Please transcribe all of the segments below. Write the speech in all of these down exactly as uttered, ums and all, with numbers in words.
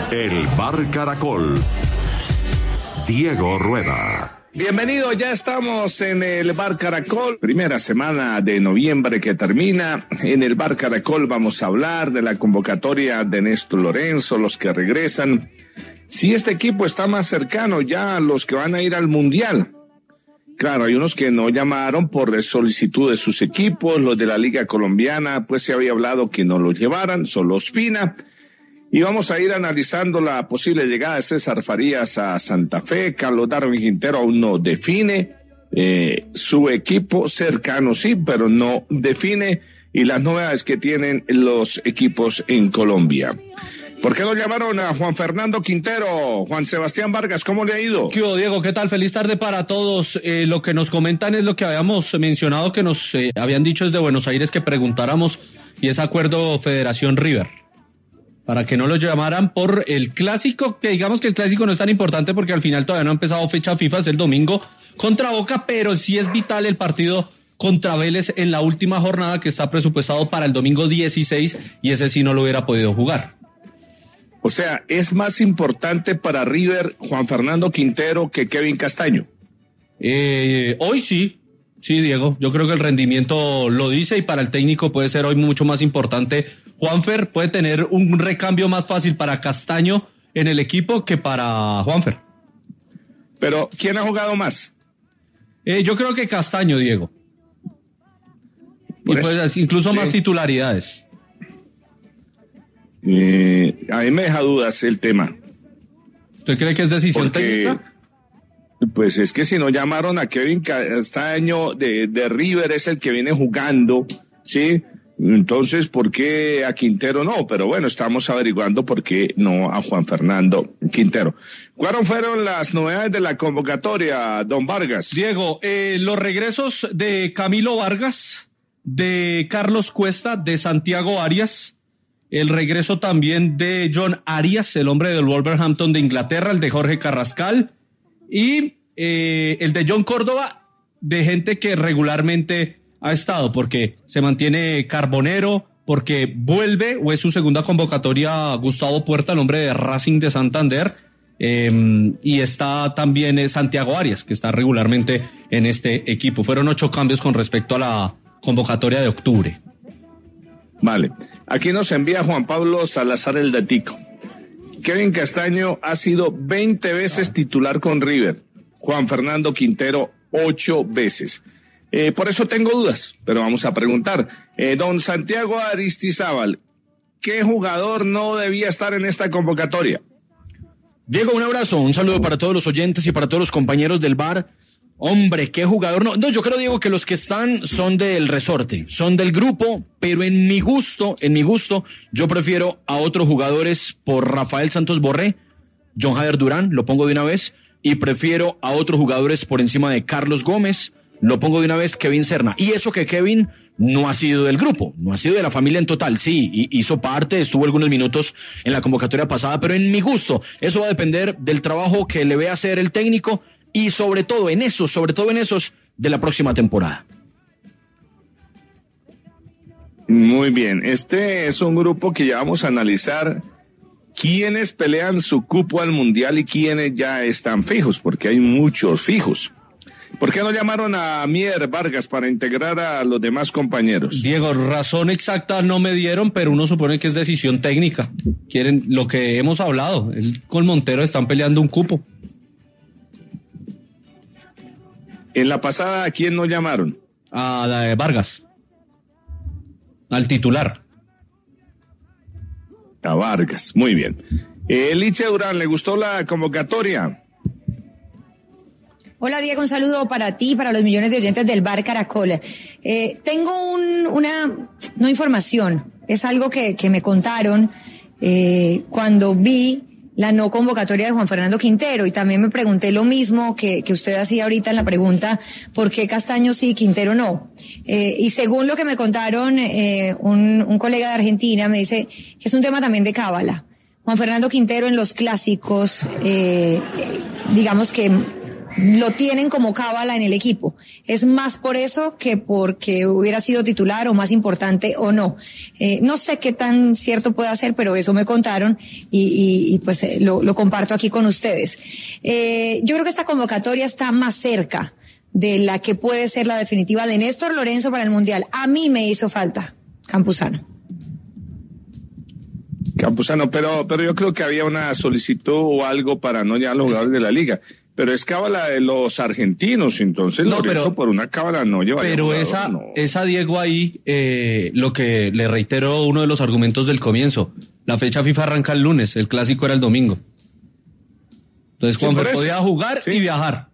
El Bar Caracol. Diego Rueda. Bienvenido, ya estamos en el Bar Caracol, primera semana de noviembre que termina. En el Bar Caracol vamos a hablar de la convocatoria de Néstor Lorenzo, los que regresan. Si este equipo está más cercano ya a los que van a ir al Mundial. Claro, hay unos que no llamaron por solicitud de sus equipos, los de la Liga Colombiana, pues se había hablado que no los llevaran, solo Ospina. Y vamos a ir analizando la posible llegada de César Farías a Santa Fe. Carlos Darwin Quintero aún no define eh, su equipo, cercano sí, pero no define, y las novedades que tienen los equipos en Colombia. ¿Por qué no llamaron a Juan Fernando Quintero? Juan Sebastián Vargas, ¿cómo le ha ido? ¿Qué hubo, Diego? ¿Qué tal? Feliz tarde para todos. Eh, lo que nos comentan es lo que habíamos mencionado, que nos eh, habían dicho desde Buenos Aires que preguntáramos, y es acuerdo Federación River, para que no lo llamaran por el clásico, que digamos que el clásico no es tan importante porque al final todavía no ha empezado fecha FIFA, es el domingo contra Boca, pero sí es vital el partido contra Vélez en la última jornada que está presupuestado para el domingo dieciséis, y ese sí no lo hubiera podido jugar. O sea, ¿es más importante para River Juan Fernando Quintero que Kevin Castaño? Eh, hoy sí, sí, Diego. Yo creo que el rendimiento lo dice, y para el técnico puede ser hoy mucho más importante. Juanfer puede tener un recambio más fácil para Castaño en el equipo que para Juanfer. Pero, ¿quién ha jugado más? Eh, yo creo que Castaño, Diego. Y pues incluso sí, más titularidades. Eh, a mí me deja dudas el tema. ¿Usted cree que es decisión Porque, técnica? Pues es que si no llamaron a Kevin Castaño de, de River, es el que viene jugando, ¿sí? Entonces, ¿por qué a Quintero no? Pero bueno, estamos averiguando por qué no a Juan Fernando Quintero. ¿Cuáles fueron las novedades de la convocatoria, don Vargas? Diego, eh, los regresos de Camilo Vargas, de Carlos Cuesta, de Santiago Arias. El regreso también de John Arias, el hombre del Wolverhampton de Inglaterra, el de Jorge Carrascal, y eh, el de John Córdoba, de gente que regularmente ha estado, porque se mantiene Carbonero, porque vuelve, o es su segunda convocatoria, Gustavo Puerta, el hombre de Racing de Santander, eh, y está también eh, Santiago Arias, que está regularmente en este equipo. Fueron ocho cambios con respecto a la convocatoria de octubre. Vale, aquí nos envía Juan Pablo Salazar el datico. Kevin Castaño ha sido veinte veces titular con River, Juan Fernando Quintero ocho veces. Eh, por eso tengo dudas, pero vamos a preguntar. Eh, don Santiago Aristizábal, ¿qué jugador no debía estar en esta convocatoria? Diego, un abrazo, un saludo para todos los oyentes y para todos los compañeros del bar. Hombre, qué jugador. No, no, yo creo, Diego, que los que están son del resorte, son del grupo, pero en mi gusto, en mi gusto, yo prefiero a otros jugadores por Rafael Santos Borré, John Jader Durán, lo pongo de una vez, y prefiero a otros jugadores por encima de Carlos Gómez, lo pongo de una vez, Kevin Serna. Y eso que Kevin no ha sido del grupo, no ha sido de la familia en total, sí, hizo parte, estuvo algunos minutos en la convocatoria pasada, pero en mi gusto, eso va a depender del trabajo que le vea hacer el técnico, y sobre todo en esos, sobre todo en esos de la próxima temporada. Muy bien, este es un grupo que ya vamos a analizar quiénes pelean su cupo al Mundial y quiénes ya están fijos, porque hay muchos fijos. ¿Por qué no llamaron a Mier Vargas para integrar a los demás compañeros? Diego, razón exacta no me dieron, pero uno supone que es decisión técnica. Quieren lo que hemos hablado, él con Montero están peleando un cupo. En la pasada, ¿a quién no llamaron? A la Vargas. Al titular. A Vargas, muy bien. Eh, Licha Durán, ¿le gustó la convocatoria? Hola, Diego, un saludo para ti, para los millones de oyentes del Bar Caracol. Eh, tengo un, una, no información, es algo que, que me contaron eh, cuando vi la no convocatoria de Juan Fernando Quintero, y también me pregunté lo mismo que, que usted hacía ahorita en la pregunta, ¿por qué Castaño sí, Quintero no? Eh, y según lo que me contaron, eh, un, un colega de Argentina me dice que es un tema también de cábala. Juan Fernando Quintero en los clásicos, eh, digamos que lo tienen como cábala en el equipo. Es más por eso que porque hubiera sido titular o más importante o no. Eh, no sé qué tan cierto puede ser, pero eso me contaron y, y, y pues eh, lo, lo comparto aquí con ustedes. Eh, yo creo que esta convocatoria está más cerca de la que puede ser la definitiva de Néstor Lorenzo para el Mundial. A mí me hizo falta Campuzano. Campuzano, pero, pero yo creo que había una solicitud o algo para no llevar a los jugadores de la liga. Pero es cábala de los argentinos, entonces no, Lorenzo pero, por una cábala no lleva. Pero jugador, esa, no. esa Diego ahí, eh, lo que le reitero uno de los argumentos del comienzo, la fecha FIFA arranca el lunes, el clásico era el domingo. Entonces Sí, Juanfer por eso. podía jugar Sí. y viajar.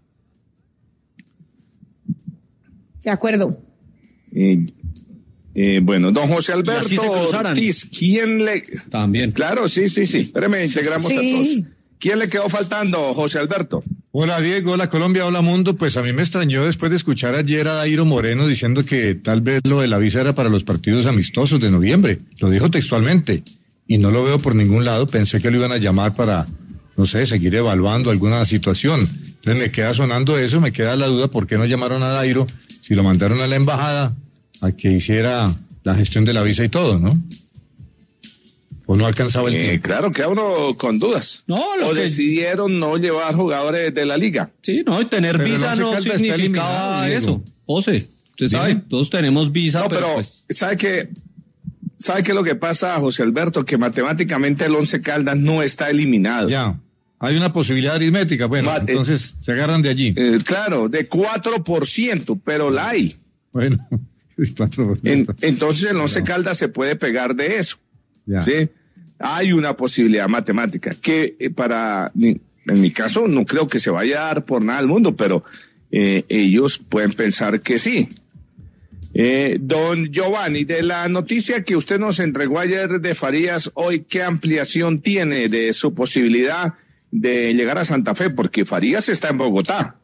De acuerdo. Eh, eh, bueno, don José Y así Alberto se cruzaran. Ortiz, ¿quién le...? También. Claro, sí, sí, sí. Espérame, integramos sí. a todos. ¿Quién le quedó faltando, José Alberto? Hola Diego, hola Colombia, hola mundo. Pues a mí me extrañó después de escuchar ayer a Dairo Moreno diciendo que tal vez lo de la visa era para los partidos amistosos de noviembre. Lo dijo textualmente y no lo veo por ningún lado. Pensé que lo iban a llamar para, no sé, seguir evaluando alguna situación. Entonces me queda sonando eso, me queda la duda por qué no llamaron a Dairo si lo mandaron a la embajada a que hiciera la gestión de la visa y todo, ¿no? ¿O no alcanzaba el Eh, tiempo? claro, queda uno con dudas. No, lo o que- decidieron no llevar jugadores de la liga. Sí, no, y tener Pero el visa Once no Caldas está significaba eliminado, eso. Diego. José, usted Dime. sabe, todos tenemos visa, No, pero, pero pues... ¿sabe qué? ¿Sabe qué es lo que pasa, José Alberto? Que matemáticamente el Once Caldas no está eliminado. Ya, hay una posibilidad aritmética. Bueno, Ma- eh, entonces se agarran de allí. Eh, claro, de cuatro por ciento, pero la hay. Bueno, cuatro por ciento. En- entonces el Once Caldas se puede pegar de eso. Ya. ¿Sí? Hay una posibilidad matemática que eh, para, mi- en mi caso, no creo que se vaya a dar por nada al mundo, pero eh, ellos pueden pensar que sí. Eh, don Giovanni, de la noticia que usted nos entregó ayer de Farías, hoy, ¿qué ampliación tiene de su posibilidad de llegar a Santa Fe? Porque Farías está en Bogotá.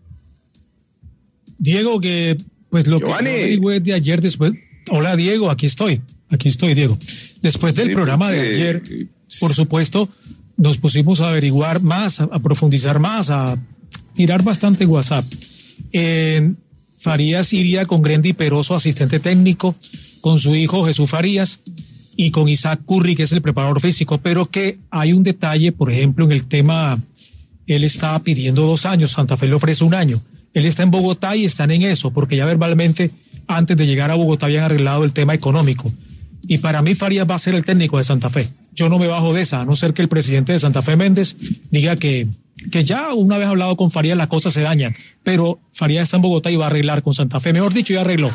Diego, que pues lo Giovanni. que yo averigüé de ayer después. Hola Diego, aquí estoy, aquí estoy Diego. Después del Sí, programa de porque- ayer, por supuesto, nos pusimos a averiguar más, a, a profundizar más, a tirar bastante WhatsApp. Eh, Farías iría con Grendy Peroso, asistente técnico, con su hijo Jesús Farías y con Isaac Curry, que es el preparador físico, pero que hay un detalle, por ejemplo, en el tema, él estaba pidiendo dos años, Santa Fe le ofrece un año. Él está en Bogotá y están en eso, porque ya verbalmente, antes de llegar a Bogotá, habían arreglado el tema económico. Y para mí Farías va a ser el técnico de Santa Fe. Yo no me bajo de esa, a no ser que el presidente de Santa Fe, Méndez, diga que, que ya una vez hablado con Farías las cosas se dañan. Pero Farías está en Bogotá y va a arreglar con Santa Fe. Mejor dicho, ya arregló.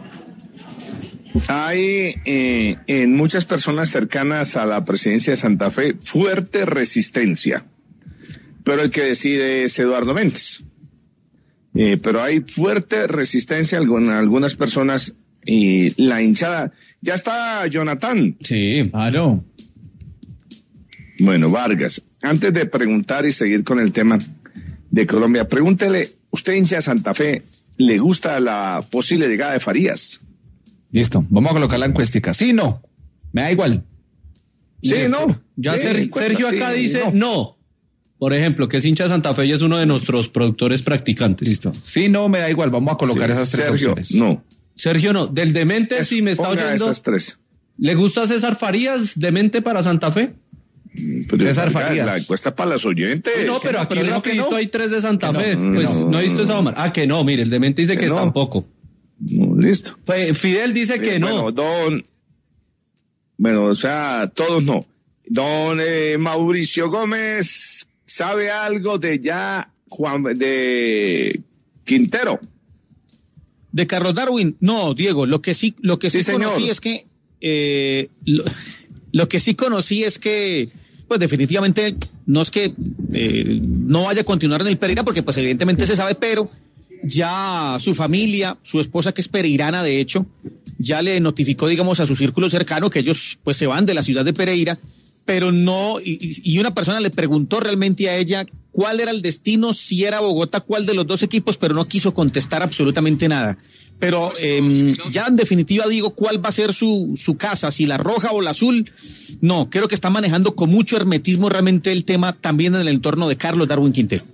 Hay eh, en muchas personas cercanas a la presidencia de Santa Fe fuerte resistencia, pero el que decide es Eduardo Méndez. Eh, pero hay fuerte resistencia en algunas personas y la hinchada. Ya está Jonathan. Sí, claro. Bueno, Vargas, antes de preguntar y seguir con el tema de Colombia, pregúntele, ¿usted hincha de Santa Fe, le gusta la posible llegada de Farías? Listo, vamos a colocar la encuestica. Sí, no, me da igual. Sí, no. Ya Sí, Ser- encuesta, Sergio sí, acá dice no. no. Por ejemplo, que es hincha de Santa Fe y es uno de nuestros productores practicantes. Listo. Sí, no, me da igual, vamos a colocar Sí, esas tres Sergio, opciones. no. Sergio no. Del demente, si me está Ponga oyendo, esas tres. ¿le gusta César Farías, demente para Santa Fe? Pero, César oiga, Farías. La encuesta para los oyentes. No, pero aquí pero dijo que rapidito no. hay tres de Santa Fe. no, Pues no, no, he visto esa Omar. Ah, que no, mire, el demente dice Que que, no. tampoco. No, listo. Fe- Fidel dice que Bueno, no. don. Bueno, o sea, todos no. Don eh, Mauricio Gómez, ¿sabe algo de ya Juan de Quintero? De Carlos Darwin, no, Diego, lo que sí, lo que sí, Sí, señor. conocí es que, eh, lo, lo que sí conocí es que, pues definitivamente, no es que eh, no vaya a continuar en el Pereira, porque pues evidentemente se sabe, pero ya su familia, su esposa que es pereirana, de hecho, ya le notificó, digamos, a su círculo cercano que ellos pues se van de la ciudad de Pereira, pero no, y, y una persona le preguntó realmente a ella cuál era el destino, si era Bogotá, cuál de los dos equipos, pero no quiso contestar absolutamente nada. Pero eh, ya en definitiva digo cuál va a ser su, su casa, si la roja o la azul. No, creo que está manejando con mucho hermetismo realmente el tema también en el entorno de Carlos Darwin Quintero.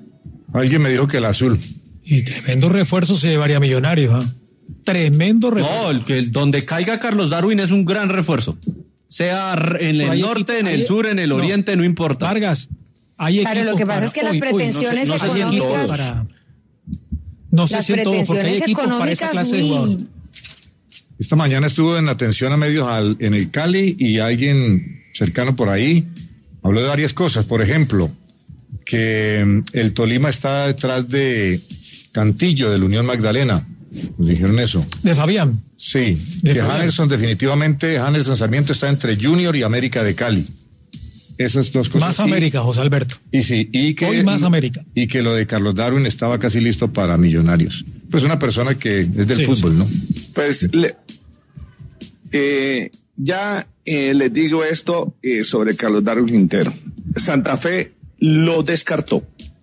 Alguien me dijo que el azul. Y tremendo refuerzo se llevaría Millonarios, ¿ah? Tremendo refuerzo. No, el que donde caiga Carlos Darwin es un gran refuerzo. Sea en el norte, equipo, en el hay, sur, en el oriente, no, no importa. Vargas, hay Claro, lo que pasa es que las pretensiones no sé, no económicas... Para, no sé si en todos, porque hay equipos para esa clase de jugador. Esta mañana estuvo en atención a medios al, en el Cali y alguien cercano por ahí habló de varias cosas. Por ejemplo, que el Tolima está detrás de Cantillo, de la Unión Magdalena. Nos dijeron eso. ¿De Fabián? Sí, de que Fabián. Handerson definitivamente, Handerson Sarmiento está entre Junior y América de Cali. Esas dos cosas. Más América, y, José Alberto. Y sí, y que hoy más América. Y que lo de Carlos Darwin estaba casi listo para Millonarios. Pues una persona que es del sí, fútbol, sí. ¿no? Pues le, eh, ya eh, les digo esto eh, sobre Carlos Darwin Quintero. Santa Fe lo descartó.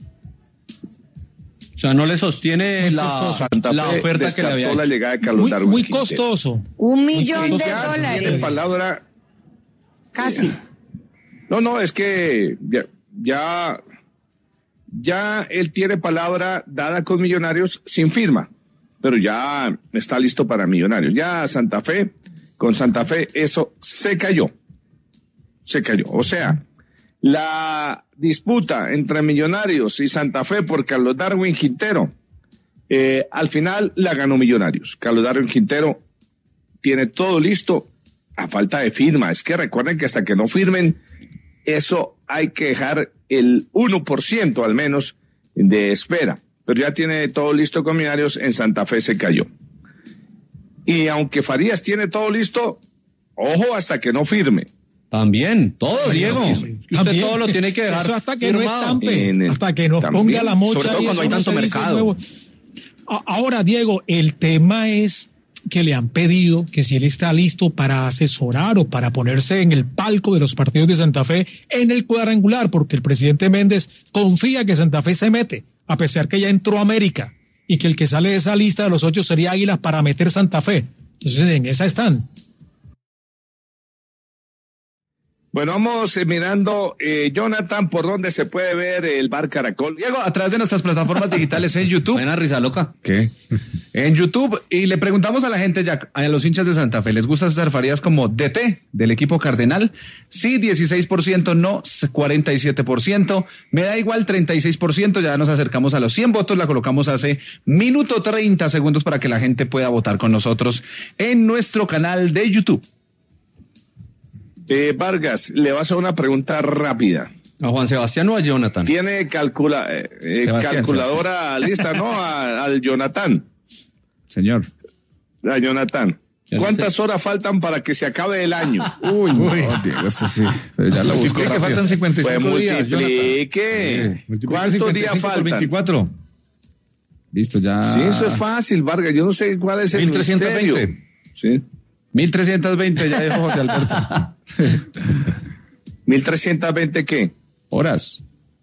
O sea, no le sostiene la, Santa la Fe oferta que le había hecho. La llegada de Carlos muy, Darwin muy Quintero. costoso. Un millón muy de ya dólares. Tiene palabra. Casi. No, no, es que ya, ya, ya él tiene palabra dada con Millonarios sin firma, pero ya está listo para Millonarios. Ya Santa Fe, con Santa Fe, eso se cayó. Se cayó. O sea, la disputa entre Millonarios y Santa Fe por Carlos Darwin Quintero, eh, al final la ganó Millonarios. Carlos Darwin Quintero tiene todo listo a falta de firma. Es que recuerden que hasta que no firmen, eso hay que dejar el uno por ciento al menos de espera. Pero ya tiene todo listo con Millonarios, en Santa Fe se cayó. Y aunque Farías tiene todo listo, ojo hasta que no firme. También, todo, Diego. Sí, usted también. todo lo tiene que dejar Eso hasta que firmado. no estampe, el, hasta que nos también, ponga la mocha. sobre todo cuando hay tanto mercado. Ahora, Diego, el tema es que le han pedido que si él está listo para asesorar o para ponerse en el palco de los partidos de Santa Fe en el cuadrangular, porque el presidente Méndez confía que Santa Fe se mete, a pesar que ya entró a América, y que el que sale de esa lista de los ocho sería Águilas para meter Santa Fe. Entonces, en esa están. Bueno, vamos eh, mirando, eh, Jonathan, por dónde se puede ver el Bar Caracol. Diego, a través de nuestras plataformas digitales en YouTube. Buena risa loca. ¿Qué? En YouTube, y le preguntamos a la gente, ya, a los hinchas de Santa Fe, ¿les gusta César Farías como D T del equipo cardenal? Sí, dieciséis por ciento, no, cuarenta y siete por ciento. Me da igual, treinta y seis por ciento. Ya nos acercamos a los cien votos, la colocamos hace minuto treinta segundos para que la gente pueda votar con nosotros en nuestro canal de YouTube. Eh, Vargas, le vas a hacer una pregunta rápida. ¿A Juan Sebastián o a Jonathan? Tiene calcula, eh, Sebastián, calculadora Sebastián. lista, ¿no? A, al Jonathan. Señor. A Jonathan. ¿Cuántas horas faltan para que se acabe el año? Uy, no, Diego, esto sí. Pero ya lo busco que faltan cincuenta y cinco pues días, multiplique. Jonathan. ¿Cuántos días faltan? veinticuatro. Listo, ya. Sí, eso es fácil, Vargas. Yo no sé cuál es el mil trescientos veinte. misterio. Sí. mil trescientos veinte, ya dijo José Alberto. ¿mil trescientos veinte qué? Horas.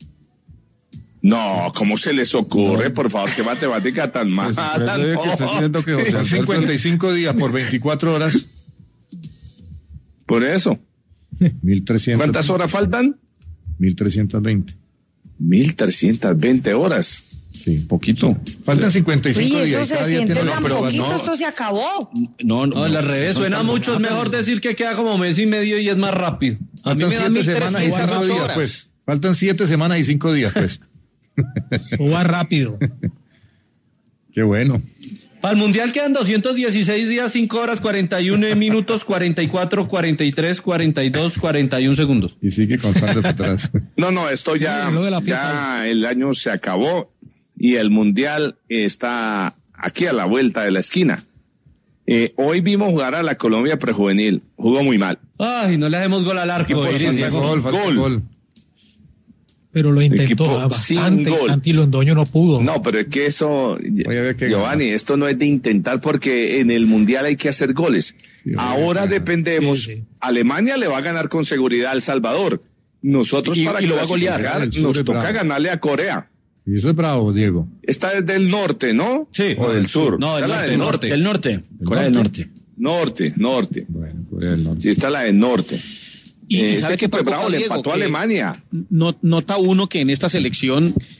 No, ¿cómo se les ocurre? Por favor, qué matemática tan Pues, mala. por eso digo que estoy diciendo que José Son Alberto- cincuenta y cinco días por veinticuatro horas. Por eso. mil trescientos. ¿Cuántas horas faltan? mil trescientos veinte. mil trescientas veinte horas. Sí. Poquito. Faltan cincuenta y cinco Oye, días. eso y cada se día siente tiene- tan no, pero poquito, no. esto se acabó. No, No, al revés, suena mucho, es mejor decir que queda como mes y medio y es más rápido. A mí Faltan me dan siete semanas y mil trescientas cinco ocho días, horas. pues. Faltan siete semanas y cinco días, pues. O va rápido. Qué bueno. Para el Mundial quedan doscientos dieciséis días, cinco horas, cuarenta y uno minutos, cuarenta y cuatro, cuarenta y tres, cuarenta y dos, cuarenta y uno segundos. Y sigue contando para atrás. No, no, esto ya, Sí, lo de la FIFA. ya el año se acabó y el Mundial está aquí a la vuelta de la esquina. Eh, hoy vimos jugar a la Colombia prejuvenil. Jugó muy mal. Ay, no le hacemos gol al arco. Iris, Falta Diego. Gol, falta Gol. gol. Pero lo intentó Equipo ah, sin bastante y gol. Santi Londoño no pudo. No, pero es que eso, había que Giovanni, ganar. esto no es de intentar porque en el Mundial hay que hacer goles. Sí, había Ahora que ganar. dependemos. Sí, sí. Alemania le va a ganar con seguridad a El Salvador. Nosotros Y- para y lo va a golear. clasificar, El sur nos es toca bravo. ganarle a Corea. Y eso es bravo, Diego. Esta es del norte, ¿no? Sí. O del sur. No, del Está la norte, del norte. Del norte. Corea del norte. Norte, norte. Bueno, Corea del Norte. Sí, está la del norte. Y Eh, sabe ese qué equipo de preocupa, bravo le Diego, empató a que Alemania. no- nota uno que en esta selección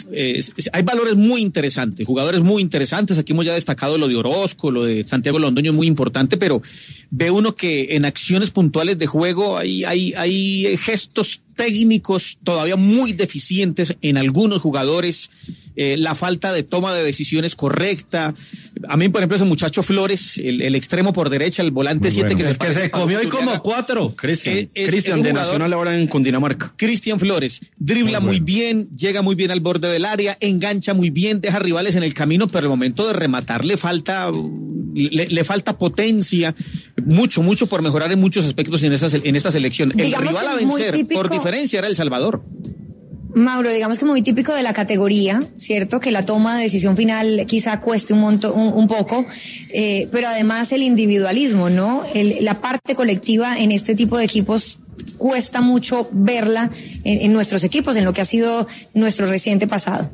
eh, hay valores muy interesantes, jugadores muy interesantes. Aquí hemos ya destacado lo de Orozco, lo de Santiago Londoño es muy importante, pero ve uno que en acciones puntuales de juego hay, hay, hay gestos técnicos todavía muy deficientes en algunos jugadores, eh, la falta de toma de decisiones correcta. A mí, por ejemplo, ese muchacho Flores, el, el extremo por derecha, el volante siete, bueno. que, es se, que se comió y como cuatro. Cristian, Cristian de Nacional ahora en Cundinamarca. Cristian Flores, dribla muy, bueno. muy bien, llega muy bien al borde del área, engancha muy bien, deja rivales en el camino, pero al momento de rematar le falta, le, le falta potencia, mucho, mucho por mejorar en muchos aspectos en, esa, en esta selección. El Digamos rival a vencer típico... por diferencia era El Salvador. Mauro, digamos que muy típico de la categoría, ¿cierto? Que la toma de decisión final quizá cueste un, monto, un, un poco, eh, pero además el individualismo, ¿no? El, la parte colectiva en este tipo de equipos cuesta mucho verla en, en nuestros equipos, en lo que ha sido nuestro reciente pasado.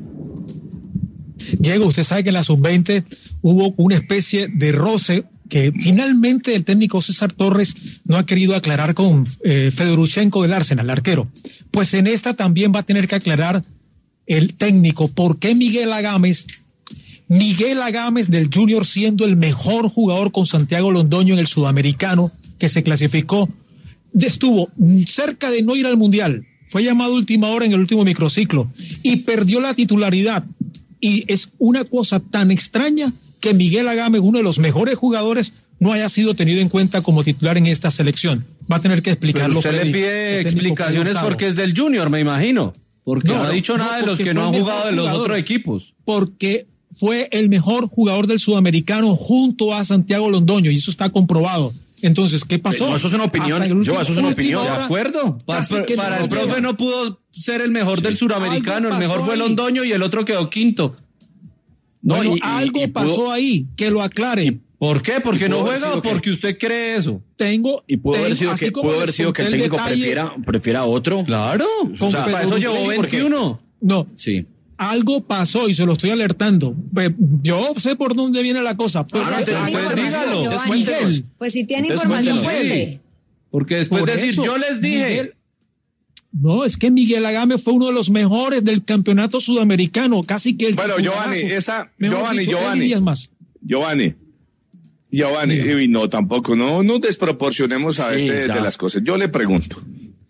Diego, usted sabe que en la sub veinte hubo una especie de roce que finalmente el técnico César Torres no ha querido aclarar con eh, Fedorchenko del Arsenal, arquero. Pues en esta también va a tener que aclarar el técnico por qué Miguel Agames, Miguel Agames del Junior, siendo el mejor jugador con Santiago Londoño en el sudamericano que se clasificó, estuvo cerca de no ir al Mundial, fue llamado última hora en el último microciclo y perdió la titularidad. Y es una cosa tan extraña que Miguel Agames, uno de los mejores jugadores, no haya sido tenido en cuenta como titular en esta selección. Va a tener que explicarlo. Pero usted Freddy, le pide explicaciones porque es del Junior, me imagino. Porque no, no ha dicho no, nada de los que no han jugado de los jugador, otros equipos. Porque fue el mejor jugador del sudamericano junto a Santiago Londoño, y eso está comprobado. Entonces, ¿qué pasó? No, eso es una opinión. Último, yo, eso es una opinión. De acuerdo. Para, para el profe no pudo ser el mejor sí. del suramericano. El mejor fue Londoño y el otro quedó quinto. No, bueno, y, algo y, y pasó pudo... ahí, que lo aclaren. ¿Por qué? ¿Porque no juega o porque usted cree eso? Tengo. Y pudo tengo, haber sido que, pudo haber sido que el técnico detalle, prefiera, prefiera otro. Claro. O sea, para eso llevó veintiuno. No. Sí. Algo pasó y se lo estoy alertando. Yo sé por dónde viene la cosa. Pero ah, te, pues dígalo. Miguel, pues si tiene Entonces, información, puede. Porque después por de decir, eso, yo les dije. Miguel, no, es que Miguel Agames fue uno de los mejores del campeonato sudamericano, casi que el Bueno, Giovanni, esa, Giovanni, dicho, Giovanni, más. Giovanni, Giovanni, y no, tampoco, no, no desproporcionemos a veces sí, de las cosas. Yo le pregunto,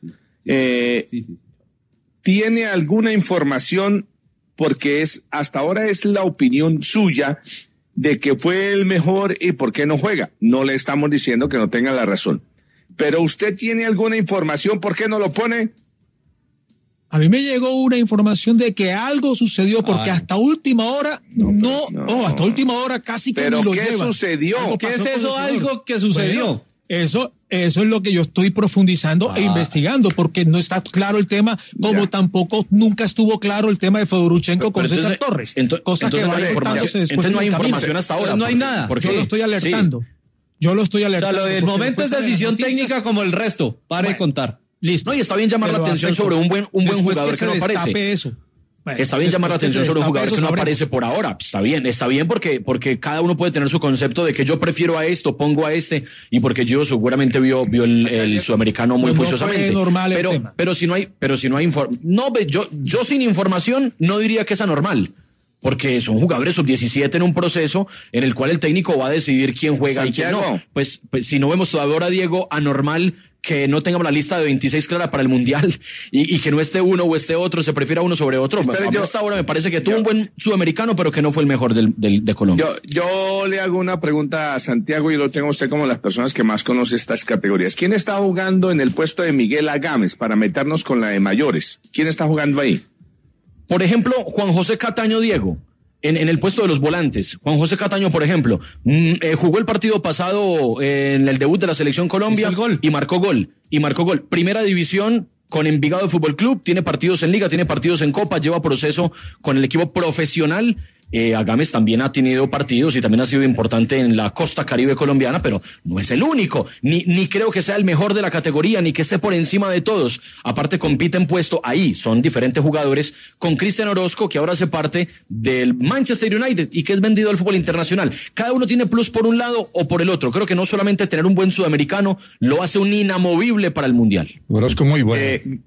eh, sí, sí, sí. ¿tiene alguna información, porque es, hasta ahora es la opinión suya, de que fue el mejor y por qué no juega? No le estamos diciendo que no tenga la razón. Pero usted tiene alguna información, ¿por qué no lo pone? A mí me llegó una información de que algo sucedió porque Ay. hasta última hora no, no, no, oh, hasta última hora casi que pero ni lo ¿qué llevan. sucedió? ¿Qué es eso algo que sucedió? Bueno, eso, eso es lo que yo estoy profundizando ah. e investigando, porque no está claro el tema, como ya. tampoco nunca estuvo claro el tema de Fedorchenko con César entonces, Torres. Ento, cosa entonces que va no información, entonces no hay información hasta ahora. No hay nada. Yo lo estoy alertando. Sí. Yo lo estoy alertando. O sea, lo del momento es decisión de técnica como el resto. Pare bueno, de contar. Listo. No, y está bien llamar la atención sobre un buen, un buen jugador que, que no aparece. Eso. Bueno, está bien llamar la atención sobre un jugador que no aparece por ahora. Está bien, está bien porque, porque cada uno puede tener su concepto de que yo prefiero a esto, pongo a este, y porque yo seguramente vio, vio el, el sudamericano muy pues juiciosamente. No normal pero, tema. pero si no hay, pero si no hay información, no, yo, yo sin información no diría que es anormal. Porque son jugadores sub diecisiete en un proceso en el cual el técnico va a decidir quién juega Santiago. y quién no. Pues, pues si no vemos todavía ahora, Diego, anormal que no tengamos la lista de veintiséis clara para el Mundial y, y que no esté uno o esté otro, se prefiera uno sobre otro. Pero yo, hasta ahora me parece que tuvo yo, un buen sudamericano, pero que no fue el mejor del, del, de Colombia. Yo, yo le hago una pregunta a Santiago y lo tengo a usted como las personas que más conoce estas categorías. ¿Quién está jugando en el puesto de Miguel Agames para meternos con la de mayores? ¿Quién está jugando ahí? Por ejemplo, Juan José Cataño, Diego, en, en el puesto de los volantes. Juan José Cataño, por ejemplo, mm, eh, jugó el partido pasado eh, en el debut de la Selección Colombia gol. y marcó gol. Y marcó gol. Primera división con Envigado Fútbol Club, tiene partidos en Liga, tiene partidos en Copa, lleva proceso con el equipo profesional. Eh, Agames también ha tenido partidos y también ha sido importante en la costa caribe colombiana, pero no es el único, ni, ni creo que sea el mejor de la categoría, ni que esté por encima de todos. Aparte compiten puesto ahí, son diferentes jugadores, con Cristian Orozco, que ahora hace parte del Manchester United y que es vendido al fútbol internacional. Cada uno tiene plus por un lado o por el otro. Creo que no solamente tener un buen sudamericano lo hace un inamovible para el Mundial. Orozco muy bueno. Eh,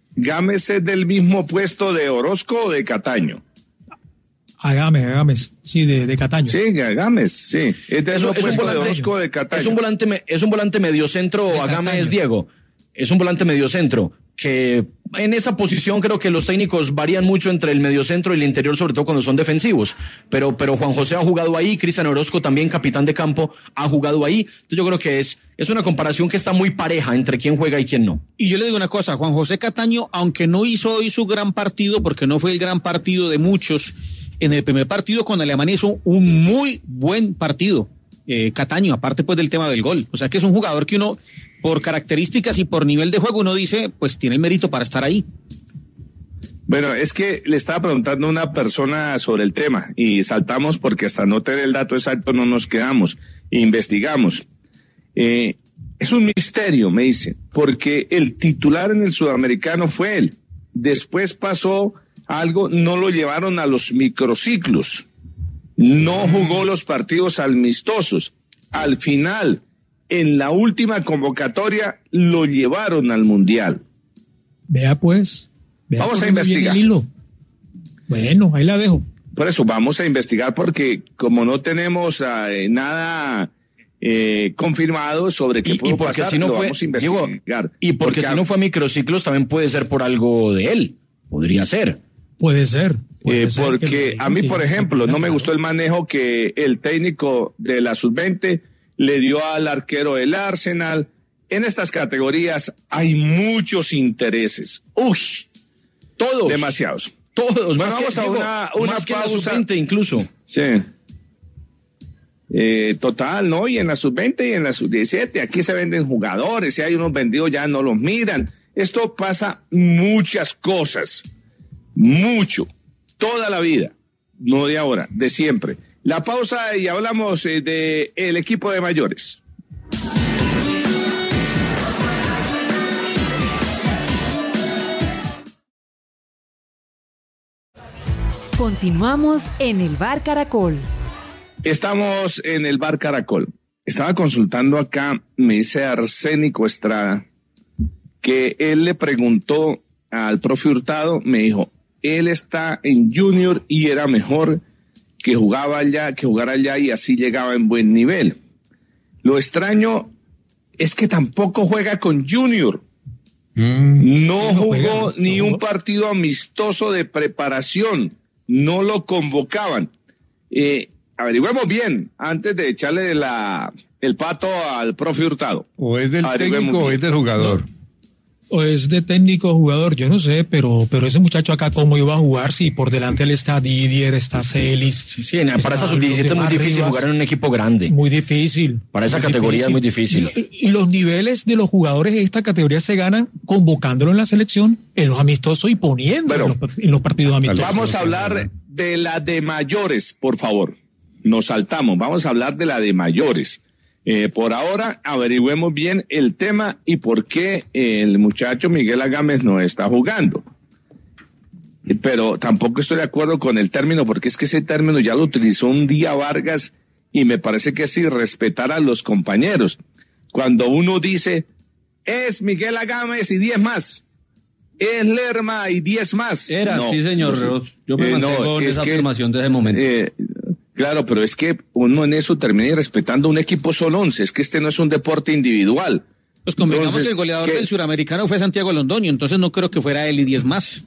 ¿Gámez es del mismo puesto de Orozco o de Cataño? A Gámez, a Gámez, sí, de, de Cataño. Sí, a Gámez, sí. Es de Es un- esos es un puestos de volante- Orozco o de Cataño. Es un volante, me- es un volante mediocentro De a Gámez, Cataño. Diego. Es un volante mediocentro que en esa posición creo que los técnicos varían mucho entre el mediocentro y el interior, sobre todo cuando son defensivos. Pero, pero Juan José ha jugado ahí, Cristian Orozco también, capitán de campo, ha jugado ahí. Entonces yo creo que es, es una comparación que está muy pareja entre quién juega y quién no. Y yo le digo una cosa, Juan José Cataño, aunque no hizo hoy su gran partido, porque no fue el gran partido de muchos, en el primer partido con Alemania hizo un muy buen partido. Eh, Cataño, aparte pues del tema del gol. O sea que es un jugador que uno, por características y por nivel de juego, uno dice, pues tiene el mérito para estar ahí. Bueno, es que le estaba preguntando a una persona sobre el tema y saltamos porque hasta no tener el dato exacto no nos quedamos. Investigamos. Eh, es un misterio, me dice, porque el titular en el sudamericano fue él. Después pasó algo, no lo llevaron a los microciclos. No jugó los partidos amistosos. Al final, en la última convocatoria, lo llevaron al Mundial. Vea pues. Vea Vamos por a dónde viene investigar. el hilo. Bueno, ahí la dejo. Por eso vamos a investigar porque como no tenemos eh, nada eh, confirmado sobre qué Y, pudo y porque pasar, si no lo fue, vamos a Diego, investigar. y porque, si no fue a microciclos también puede ser por algo de él. Podría ser. Puede ser. puede Eh, ser que porque lo a mí, dejen, por sí, ejemplo, no me claro. gustó el manejo que el técnico de la sub veinte le dio al arquero del Arsenal. En estas categorías hay muchos intereses. Uy, Todos. demasiados. Todos. Bueno, más vamos que, a Diego, una- una más que la pausa. sub veinte incluso. Sí. Eh, total, ¿no? Y en la sub veinte y en la sub diecisiete, aquí se venden jugadores, si hay unos vendidos ya no los miran. Esto pasa muchas cosas, mucho, toda la vida, no de ahora, de siempre. La pausa y hablamos eh, de el equipo de mayores. Continuamos en el Bar Caracol. Estamos en el Bar Caracol. Estaba consultando acá, me dice Arsénico Estrada, que él le preguntó al profe Hurtado, me dijo, él está en Junior y era mejor que jugaba allá, que jugara allá y así llegaba en buen nivel. Lo extraño es que tampoco juega con Junior. Mm. No Sí, no jugó juega, ¿no? ni No un jugó. partido amistoso de preparación. No lo convocaban. Eh, averigüemos bien antes de echarle la, el pato al profe Hurtado. O es del Averigüemos técnico o bien. es del jugador. O es de técnico jugador, yo no sé, pero, pero ese muchacho acá cómo iba a jugar si por delante él está Didier, está Celis. Sí, sí, en- para esa está sub diecisiete es muy los demás difícil Rivas. jugar en un equipo grande. Muy difícil. Para esa muy categoría es muy difícil. Y, y los niveles de los jugadores de esta categoría se ganan convocándolo en la selección, en los amistosos y poniéndolo Bueno, en, los, en los partidos amistosos. Vamos a hablar de la de mayores, por favor. Nos saltamos, vamos a hablar de la de mayores. Eh, por ahora averigüemos bien el tema y por qué el muchacho Miguel Agames no está jugando. Eh, Pero tampoco estoy de acuerdo con el término, porque es que ese término ya lo utilizó un día Vargas y me parece que es irrespetar a los compañeros. Cuando uno dice, es Miguel Agames y diez más, es Lerma y diez más. Era, No, sí, señor. no sé. Yo me Eh, no, mantengo en es esa que, afirmación desde el momento. eh, claro, pero es que uno en eso termina irrespetando un equipo son once, es que este no es un deporte individual. Pues convengamos Entonces, que el goleador ¿qué? del suramericano fue Santiago Londoño, entonces no creo que fuera él y diez más.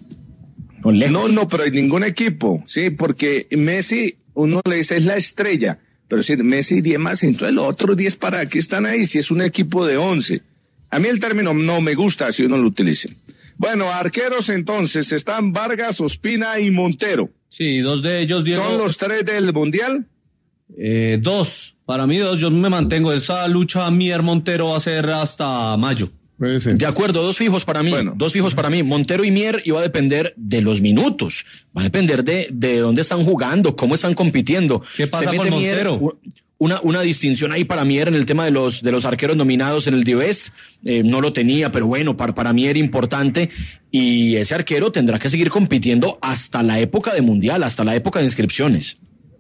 No, no, pero en ningún equipo, sí, porque Messi, uno le dice es la estrella, pero si Messi diez más, entonces los otros diez para aquí están ahí, si es un equipo de once. A mí el término no me gusta si uno lo utiliza. Bueno, arqueros entonces están Vargas, Ospina y Montero. Sí, dos de ellos dieron. ¿Son los tres del Mundial? Eh, dos. Para mí, dos. Yo me mantengo. Esa lucha Mier Montero va a ser hasta mayo. Puede ser. De acuerdo, dos fijos para mí, Bueno. dos fijos para mí. Montero y Mier iba a depender de los minutos, va a depender de, de dónde están jugando, cómo están compitiendo. ¿Qué pasa Se con mete Mier, Montero? u- Una, una distinción ahí para Mier en el tema de los, de los arqueros nominados en el D-Best, eh, no lo tenía, pero bueno, para, para mí era importante, y ese arquero tendrá que seguir compitiendo hasta la época de Mundial, hasta la época de inscripciones.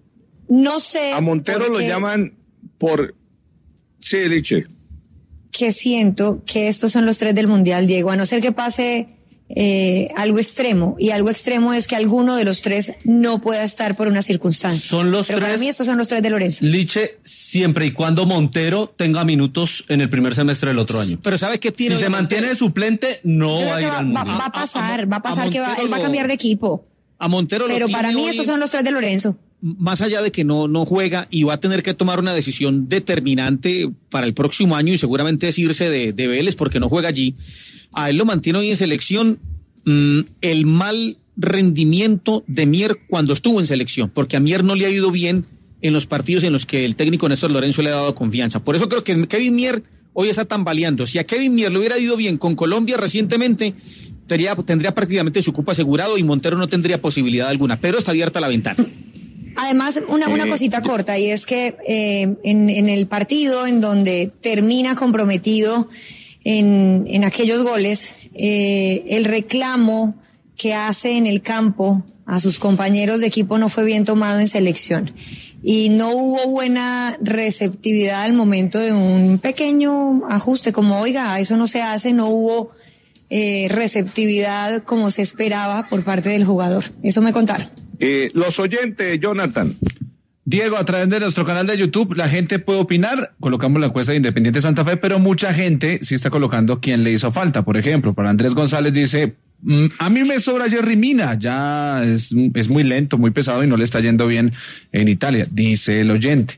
No sé. A Montero lo porque- llaman por... Sí, Liche. que siento que estos son los tres del Mundial, Diego, a no ser que pase eh, algo extremo, y algo extremo es que alguno de los tres no pueda estar por una circunstancia. Son los Pero tres. Para mí estos son los tres de Lorenzo. Liche, siempre y cuando Montero tenga minutos en el primer semestre del otro año. Pero ¿sabes qué tiene? Si se mantiene de suplente, no Yo va creo a que ir va, al va- Mundial. va a pasar, A- a- va a pasar a que va, Montero él va a lo- cambiar de equipo. A Montero lo Pero para tiene mí hoy- estos son los tres de Lorenzo. Más allá de que no, no juega y va a tener que tomar una decisión determinante para el próximo año y seguramente es irse de, de Vélez porque no juega allí, a él lo mantiene hoy en selección mmm, el mal rendimiento de Mier cuando estuvo en selección, porque a Mier no le ha ido bien en los partidos en los que el técnico Néstor Lorenzo le ha dado confianza. Por eso creo que Kevin Mier hoy está tambaleando. Si a Kevin Mier le hubiera ido bien con Colombia recientemente, tendría, tendría prácticamente su cupo asegurado y Montero no tendría posibilidad alguna, pero está abierta la ventana. Además, una, una Eh, cosita corta, y es que eh, en, en el partido en donde termina comprometido en, en aquellos goles, eh, el reclamo que hace en el campo a sus compañeros de equipo no fue bien tomado en selección. Y no hubo buena receptividad al momento de un pequeño ajuste, como, oiga, eso no se hace, no hubo eh, receptividad como se esperaba por parte del jugador. Eso me contaron. Eh, los oyentes, Jonathan. Diego, a través de nuestro canal de YouTube, la gente puede opinar. Colocamos la encuesta de Independiente Santa Fe, pero mucha gente sí está colocando quién le hizo falta. Por ejemplo, para Andrés González dice, mm, a mí me sobra Jerry Mina, ya es, es muy lento, muy pesado y no le está yendo bien en Italia, dice el oyente.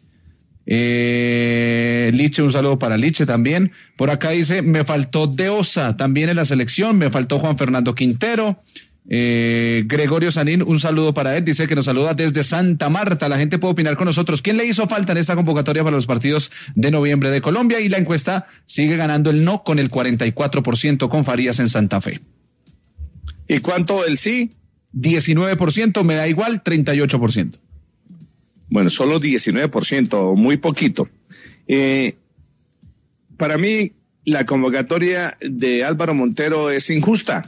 Eh, Liche, un saludo para Liche también. Por acá dice, me faltó Deosa también en la selección, me faltó Juan Fernando Quintero. Eh, Gregorio Sanín, un saludo para él, dice que nos saluda desde Santa Marta. La gente puede opinar con nosotros. ¿Quién le hizo falta en esta convocatoria para los partidos de noviembre de Colombia? Y la encuesta sigue ganando el no con el cuarenta y cuatro por ciento con Farías en Santa Fe. ¿Y cuánto el sí? diecinueve por ciento, me da igual, treinta y ocho por ciento. Bueno, solo diecinueve por ciento, muy poquito. Eh, para mí, la convocatoria de Álvaro Montero es injusta.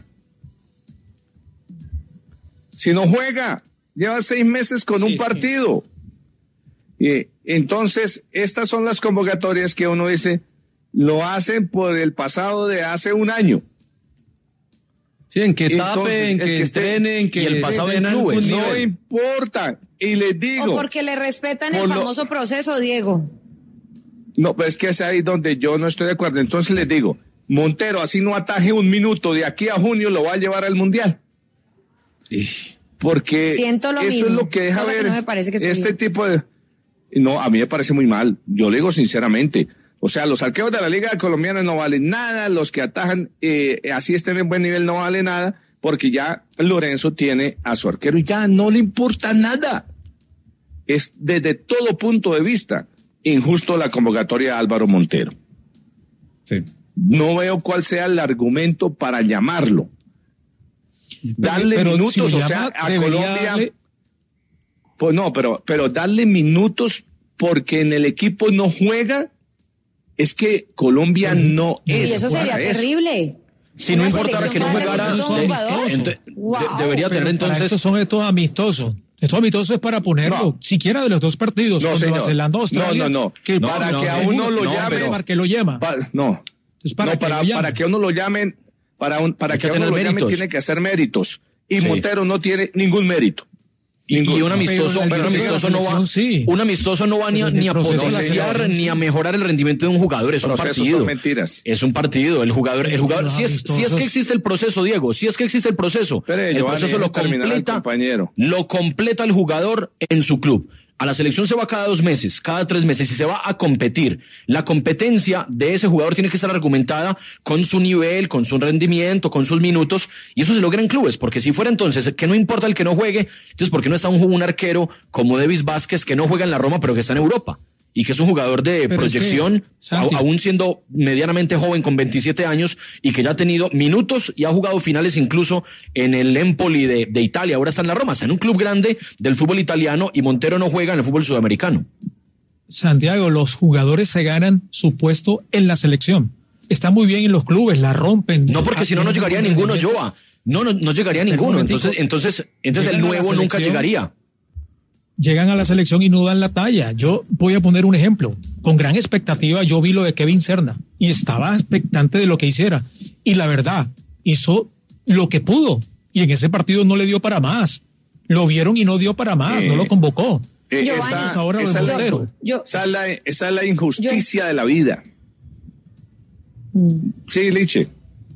Si no juega, lleva seis meses con Sí, un sí. partido. Eh, entonces, estas son las convocatorias que uno dice, lo hacen por el pasado de hace un año. Sí, en que Entonces, tapen, el que que esté- entrenen, que y el pasado en den algún clubes. No nivel. importa. Y les digo. O porque le respetan el por lo- famoso proceso, Diego. No, pues es que es ahí donde yo no estoy de acuerdo. Entonces les digo, Montero, así no ataje un minuto, de aquí a junio lo va a llevar al Mundial. Porque Siento lo eso mismo, es lo que deja cosa que ver no me parece que esté este bien. tipo de... No, a mí me parece muy mal. Yo le digo sinceramente. O sea, los arqueros de la Liga Colombiana no valen nada, los que atajan, eh, así estén en buen nivel, no vale nada, porque ya Lorenzo tiene a su arquero y ya no le importa nada. Es desde todo punto de vista injusto la convocatoria de Álvaro Montero. Sí. No veo cuál sea el argumento para llamarlo. Darle Pero minutos, si lo o llama, sea, a debería Colombia. darle- Pues no, pero, pero darle minutos porque en el equipo no juega, es que Colombia no Y es. eso sería para eso. terrible. Si no Una importara que no selección jugara, para de- un jugador. ente- Wow. de- debería Pero tener para entonces. estos son estos amistosos. Estos amistosos es para ponerlo, No. siquiera de los dos partidos, No, con Nueva señor. Zelanda, Australia. No, no, no. Que No, para no, que a no, uno lo no, llame- pero ¿para qué lo llama? Pa- no. Es para no, que para, lo llamen. para que a uno lo llamen, para, un, para Hay que, que a uno tener lo llamen méritos. tiene que hacer méritos. Y Sí. Montero no tiene ningún mérito. Y, y Ninguno. un amistoso, Pero en el pero un proceso de la amistoso no va, selección, sí. un amistoso no va ni a, Pero en el ni a proceso de la potenciar selección, ni a mejorar el rendimiento de un jugador, es un Procesos partido. son mentiras. Es un partido, el jugador, el jugador, Los si es, si es que amistosos. existe el proceso, Diego, si es que existe el proceso, Espere, el Giovanni, proceso lo deje terminar al completa, compañero. lo completa el jugador en su club. A la selección se va cada dos meses, cada tres meses y se va a competir. La competencia de ese jugador tiene que estar argumentada con su nivel, con su rendimiento, con sus minutos, y eso se logra en clubes, porque si fuera entonces que no importa el que no juegue, entonces ¿por qué no está un, un arquero como Davis Vázquez que no juega en la Roma pero que está en Europa? Y que es un jugador de Pero es que, proyección, Santi, a- aún siendo medianamente joven con veintisiete años y que ya ha tenido minutos y ha jugado finales incluso en el Empoli de, de Italia, ahora está en la Roma, está en un club grande del fútbol italiano y Montero no juega en el fútbol sudamericano. Santiago, los jugadores se ganan su puesto en la selección. Están muy bien en los clubes, la rompen. No, porque si no, no llegaría ninguno, Joa. No, no, no llegaría Pero un ninguno. momentico, Entonces, entonces, entonces el llegan a la nuevo nunca selección. llegaría. Llegan a la selección y no dan la talla. Yo voy a poner un ejemplo. Con gran expectativa yo vi lo de Kevin Serna y estaba expectante de lo que hiciera. Y la verdad, hizo lo que pudo. Y en ese partido no le dio para más. Lo vieron y no dio para más, eh, no lo convocó. Eh, esa, ahora esa, es la, yo, esa, es la, esa es la injusticia yo, de la vida. Sí, Liche.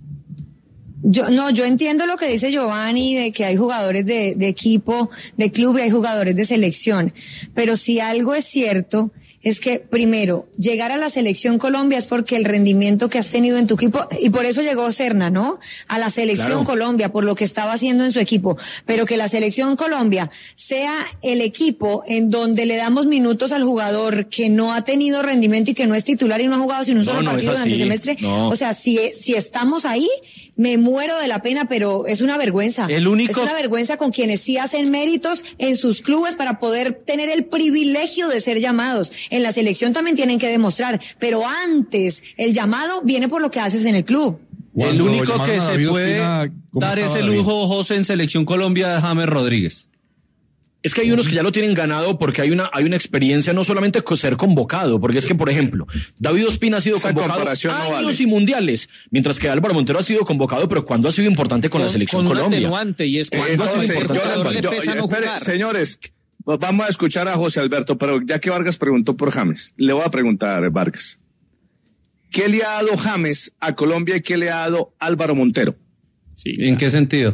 Yo, no, yo entiendo lo que dice Giovanni de que hay jugadores de, de equipo, de club y hay jugadores de selección. Pero si algo es cierto, es que primero, llegar a la selección Colombia es porque el rendimiento que has tenido en tu equipo, y por eso llegó Serna, ¿no? A la selección claro. Colombia, por lo que estaba haciendo en su equipo. Pero que la selección Colombia sea el equipo en donde le damos minutos al jugador que no ha tenido rendimiento y que no es titular y no ha jugado sin un solo no, no partido durante el semestre. No. O sea, si, si estamos ahí, me muero de la pena, pero es una vergüenza. El único... Es una vergüenza con quienes sí hacen méritos en sus clubes para poder tener el privilegio de ser llamados. En la selección también tienen que demostrar, pero antes el llamado viene por lo que haces en el club. Cuando el único que se puede dar ese lujo, José, en selección Colombia es James Rodríguez. Es que hay unos que ya lo tienen ganado porque hay una hay una experiencia, no solamente con ser convocado, porque es que, por ejemplo, David Ospina ha sido Esa convocado años no vale. y mundiales, mientras que Álvaro Montero ha sido convocado, pero ¿cuándo ha sido importante con, con la selección con Colombia? Un atenuante, y es que eh, no, ha sido importante? Yo, yo, yo, no espere, señores, vamos a escuchar a José Alberto, pero ya que Vargas preguntó por James, le voy a preguntar, Vargas, ¿qué le ha dado James a Colombia y qué le ha dado Álvaro Montero? Sí, ¿en qué sentido?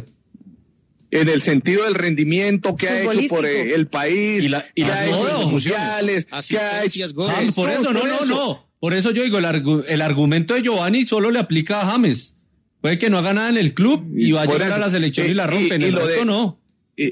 En el sentido del rendimiento que ha hecho por el país, y la, y que ha hecho en los mundiales, que ha hecho goles. Por eso, no, no, no. Por eso yo digo, el, argu el argumento de Giovanni solo le aplica a James. Puede que no haga nada en el club y va a llegar a la selección y, y la rompe, en el resto no. Y,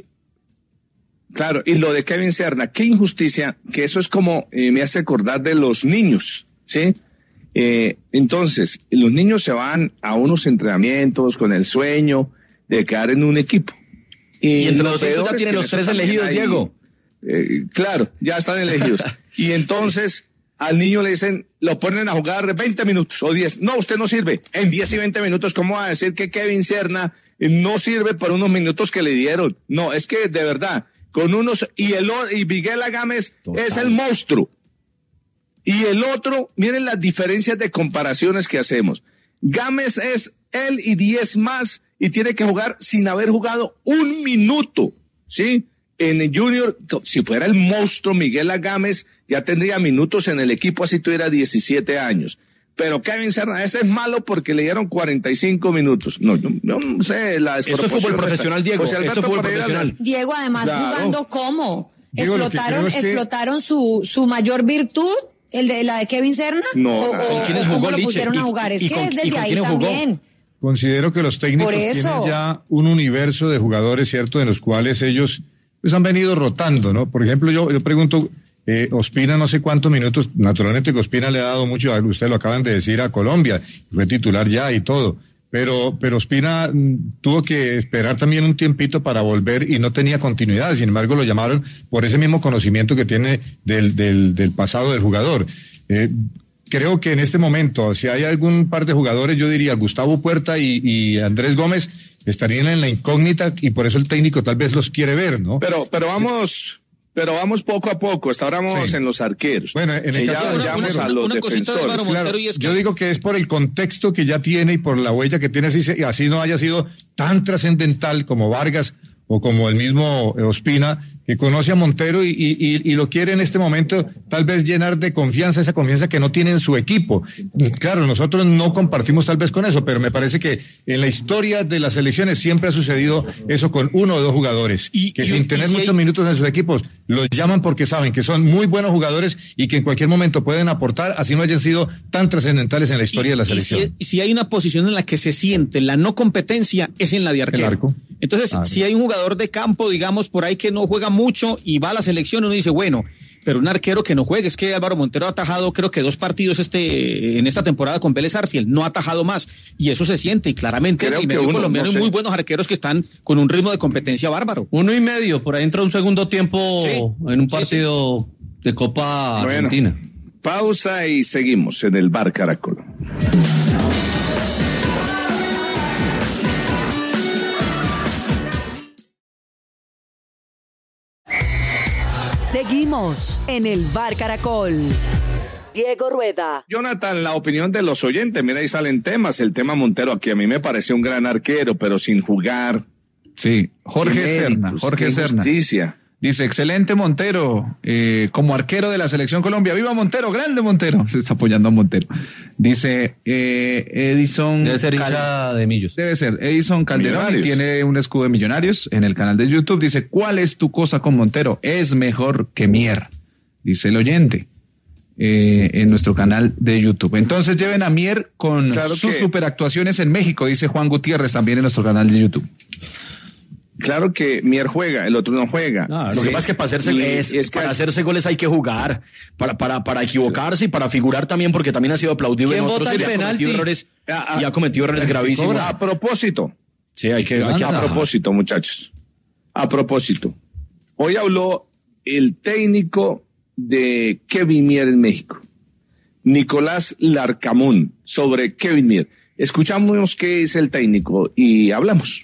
claro, y lo de Kevin Serna, qué injusticia, que eso es como, eh, me hace acordar de los niños, ¿sí? Eh, entonces, los niños se van a unos entrenamientos con el sueño de quedar en un equipo. Y, y entre los ya tienen los tres elegidos, ahí, Diego. Eh, claro, ya están elegidos. Y entonces al niño le dicen, lo ponen a jugar veinte minutos o diez. No, usted no sirve. En diez y veinte minutos, ¿cómo va a decir que Kevin Serna no sirve por unos minutos que le dieron? No, es que de verdad, con unos, y el y Miguel Gámez es el monstruo. Y el otro, miren las diferencias de comparaciones que hacemos. Gámez es él y diez más, y tiene que jugar sin haber jugado un minuto, ¿sí? En el Junior, si fuera el monstruo Miguel Gámez, ya tendría minutos en el equipo, así tuviera diecisiete años. Pero Kevin Serna, ese es malo porque le dieron cuarenta y cinco minutos. No, yo, yo no sé, la desproporción. Eso es fútbol profesional, Diego. O sea, eso es fútbol profesional. Diego, además, claro. Jugando ¿cómo? Diego, explotaron, explotaron que... su, su mayor virtud. ¿El de la de Kevin Serna? No. ¿O, o, ¿Con quiénes jugó, lo pusieron y, a jugar? Es que con, es desde ahí también. Considero que los técnicos tienen ya un universo de jugadores, ¿cierto?, en los cuales ellos pues han venido rotando, ¿no? Por ejemplo, yo, yo pregunto, eh, Ospina no sé cuántos minutos, naturalmente que Ospina le ha dado mucho, ustedes lo acaban de decir, a Colombia, fue titular ya y todo, pero, pero Ospina mm, tuvo que esperar también un tiempito para volver y no tenía continuidad, sin embargo lo llamaron por ese mismo conocimiento que tiene del, del, del pasado del jugador. Eh, Creo que en este momento, si hay algún par de jugadores, yo diría Gustavo Puerta y, y Andrés Gómez estarían en la incógnita y por eso el técnico tal vez los quiere ver, ¿no? Pero, pero vamos, pero vamos poco a poco. Hasta ahora vamos sí. en los arqueros. Bueno, en el caso ya, una, una, a los una defensores. De claro, y es que... Yo digo que es por el contexto que ya tiene y por la huella que tiene, así, así no haya sido tan trascendental como Vargas o como el mismo Ospina, que conoce a Montero y, y, y lo quiere en este momento tal vez llenar de confianza, esa confianza que no tiene en su equipo. Claro, nosotros no compartimos tal vez con eso, pero me parece que en la historia de las selecciones siempre ha sucedido eso con uno o dos jugadores, y, que y, sin tener si muchos hay... minutos en sus equipos, los llaman porque saben que son muy buenos jugadores y que en cualquier momento pueden aportar, así no hayan sido tan trascendentales en la historia y, de la selección. Y si, si hay una posición en la que se siente la no competencia, es en la de arquero. El arco. Entonces, ah, si hay un jugador de campo, digamos, por ahí que no juega mucho y va a la selección, uno dice, bueno, pero un arquero que no juegue, es que Álvaro Montero ha atajado creo que dos partidos este en esta temporada con Vélez Arfield, no ha atajado más, y eso se siente, y claramente creo en el medio colombiano no sé. Hay muy buenos arqueros que están con un ritmo de competencia bárbaro. Uno y medio, por ahí entró un segundo tiempo sí, en un partido sí, sí. de Copa bueno, Argentina. Pausa y seguimos en el Bar Caracol. Seguimos en el Bar Caracol. Diego Rueda. Jonathan, la opinión de los oyentes, mira, ahí salen temas. El tema Montero, aquí a mí me pareció un gran arquero, pero sin jugar. Sí, Jorge Qué Serna, méritos, Jorge qué Serna. justicia. Dice, excelente Montero, eh, como arquero de la Selección Colombia. ¡Viva Montero! ¡Grande Montero! Se está apoyando a Montero. Dice eh, Edison... Debe ser Cal- hincha de Millos. Debe ser Edison Calderón, y Millonarios. tiene un escudo de Millonarios en el canal de YouTube. Dice, ¿cuál es tu cosa con Montero? Es mejor que Mier, dice el oyente. Eh, en nuestro canal de YouTube. Entonces lleven a Mier con Claro sus que- superactuaciones en México, dice Juan Gutiérrez también en nuestro canal de YouTube. Claro que Mier juega, el otro no juega. Ah, lo Sí. que pasa es que para hacerse, Y- es- y es que- para hacerse goles hay que jugar, para, para, para equivocarse y para figurar también, porque también ha sido aplaudido en ¿Quién otros vota el y ha cometido penalti? errores, Ah, ah. y ha cometido errores gravísimos. A propósito, Sí, hay que, hay que a atajar. propósito, muchachos. A propósito. Hoy habló el técnico de Kevin Mier en México, Nicolás Larcamón, sobre Kevin Mier. Escuchamos qué es el técnico y hablamos.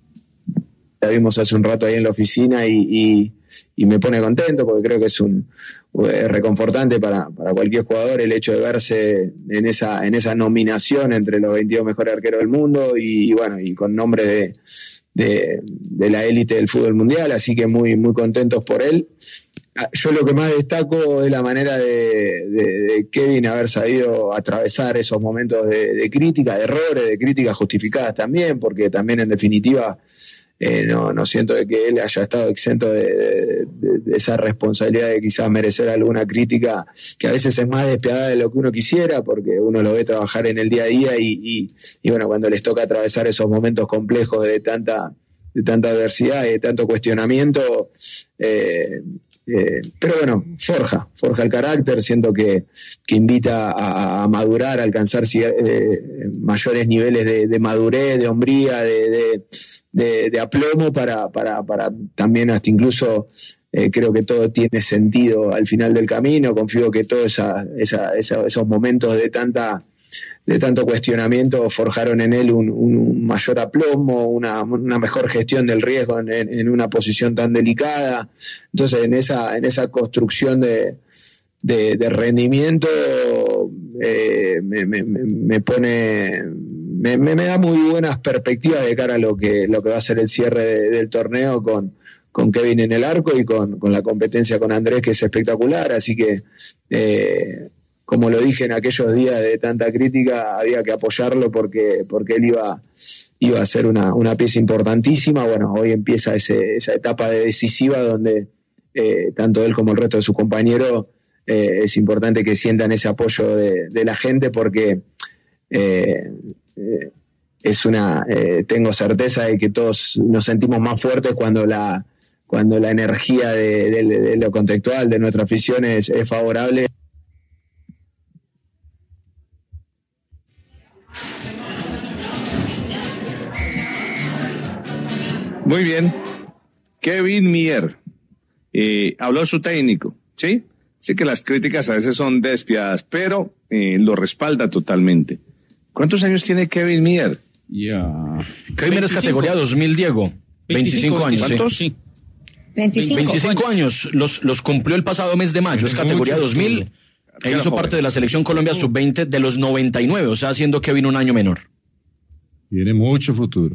La vimos hace un rato ahí en la oficina y, y, y me pone contento porque creo que es un es reconfortante para, para cualquier jugador el hecho de verse en esa, en esa nominación entre los veintidós mejores arqueros del mundo y, y bueno, y con nombre de, de, de la élite del fútbol mundial, así que muy, muy contentos por él. Yo lo que más destaco es la manera de, de, de Kevin haber sabido atravesar esos momentos de, de crítica, de errores, de críticas justificadas también, porque también en definitiva eh, no, no siento de que él haya estado exento de, de, de, de esa responsabilidad de quizás merecer alguna crítica que a veces es más despiadada de lo que uno quisiera, porque uno lo ve trabajar en el día a día y, y, y bueno, cuando les toca atravesar esos momentos complejos de tanta, de tanta adversidad y de tanto cuestionamiento, eh, Eh, pero bueno, forja, forja el carácter, siento que, que invita a, a madurar, a alcanzar eh, mayores niveles de, de madurez, de hombría, de, de, de, de aplomo para, para, para también hasta incluso eh, creo que todo tiene sentido al final del camino. Confío que todos esa, esa, esa, esos momentos de tanta de tanto cuestionamiento forjaron en él un, un mayor aplomo, una, una mejor gestión del riesgo en, en una posición tan delicada. Entonces, en esa, en esa construcción de, de, de rendimiento eh, me, me, me pone, me, me da muy buenas perspectivas de cara a lo que, lo que va a ser el cierre de, del torneo con, con Kevin en el arco y con, con la competencia con Andrés, que es espectacular. Así que eh, como lo dije en aquellos días de tanta crítica, había que apoyarlo porque, porque él iba, iba a ser una, una pieza importantísima. Bueno, hoy empieza ese, esa etapa de decisiva donde eh, tanto él como el resto de sus compañeros eh, es importante que sientan ese apoyo de, de la gente porque eh, eh, es una eh, tengo certeza de que todos nos sentimos más fuertes cuando la, cuando la energía de, de, de lo contextual de nuestra afición es, es favorable. Muy bien. Kevin Mier. Eh, habló su técnico, ¿sí? Sé que las críticas a veces son despiadadas, pero eh, lo respalda totalmente. ¿Cuántos años tiene Kevin Mier? Ya. Kevin Mier es categoría dos mil, Diego. veinticinco años. ¿Cuántos? Sí. veinticinco. veinticinco años. Los, los cumplió el pasado mes de mayo. Es categoría dos mil. E hizo parte de la selección Colombia sub veinte de los noventa y nueve, o sea, siendo Kevin un año menor. Tiene mucho futuro.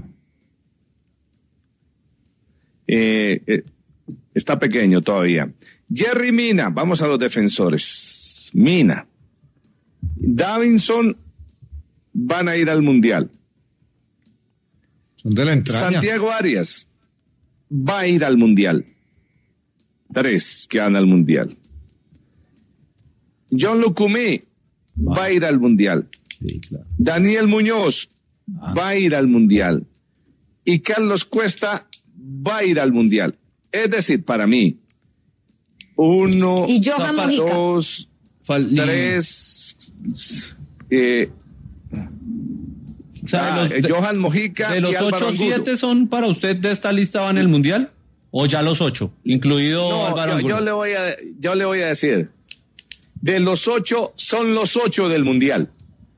Eh, eh, está pequeño todavía. Jerry Mina, vamos a los defensores. Mina. Davinson van a ir al Mundial. Son de la entraña. Santiago Arias va a ir al Mundial. Tres que van al Mundial. John Lucumí va a ir al Mundial. Sí, claro. Daniel Muñoz va a ir al Mundial. Y Carlos Cuesta va a ir al Mundial. Es decir, para mí, uno, Y Johan Mojica. dos, tres, eh, O sea, ah, de los, de, Johan Mojica de los y Álvaro ocho, Angulo. siete son para usted de esta lista van el Mundial, o ya los ocho, incluido No, Álvaro yo, Angulo. yo le voy a, yo le voy a decir, de los ocho, son los ocho del Mundial.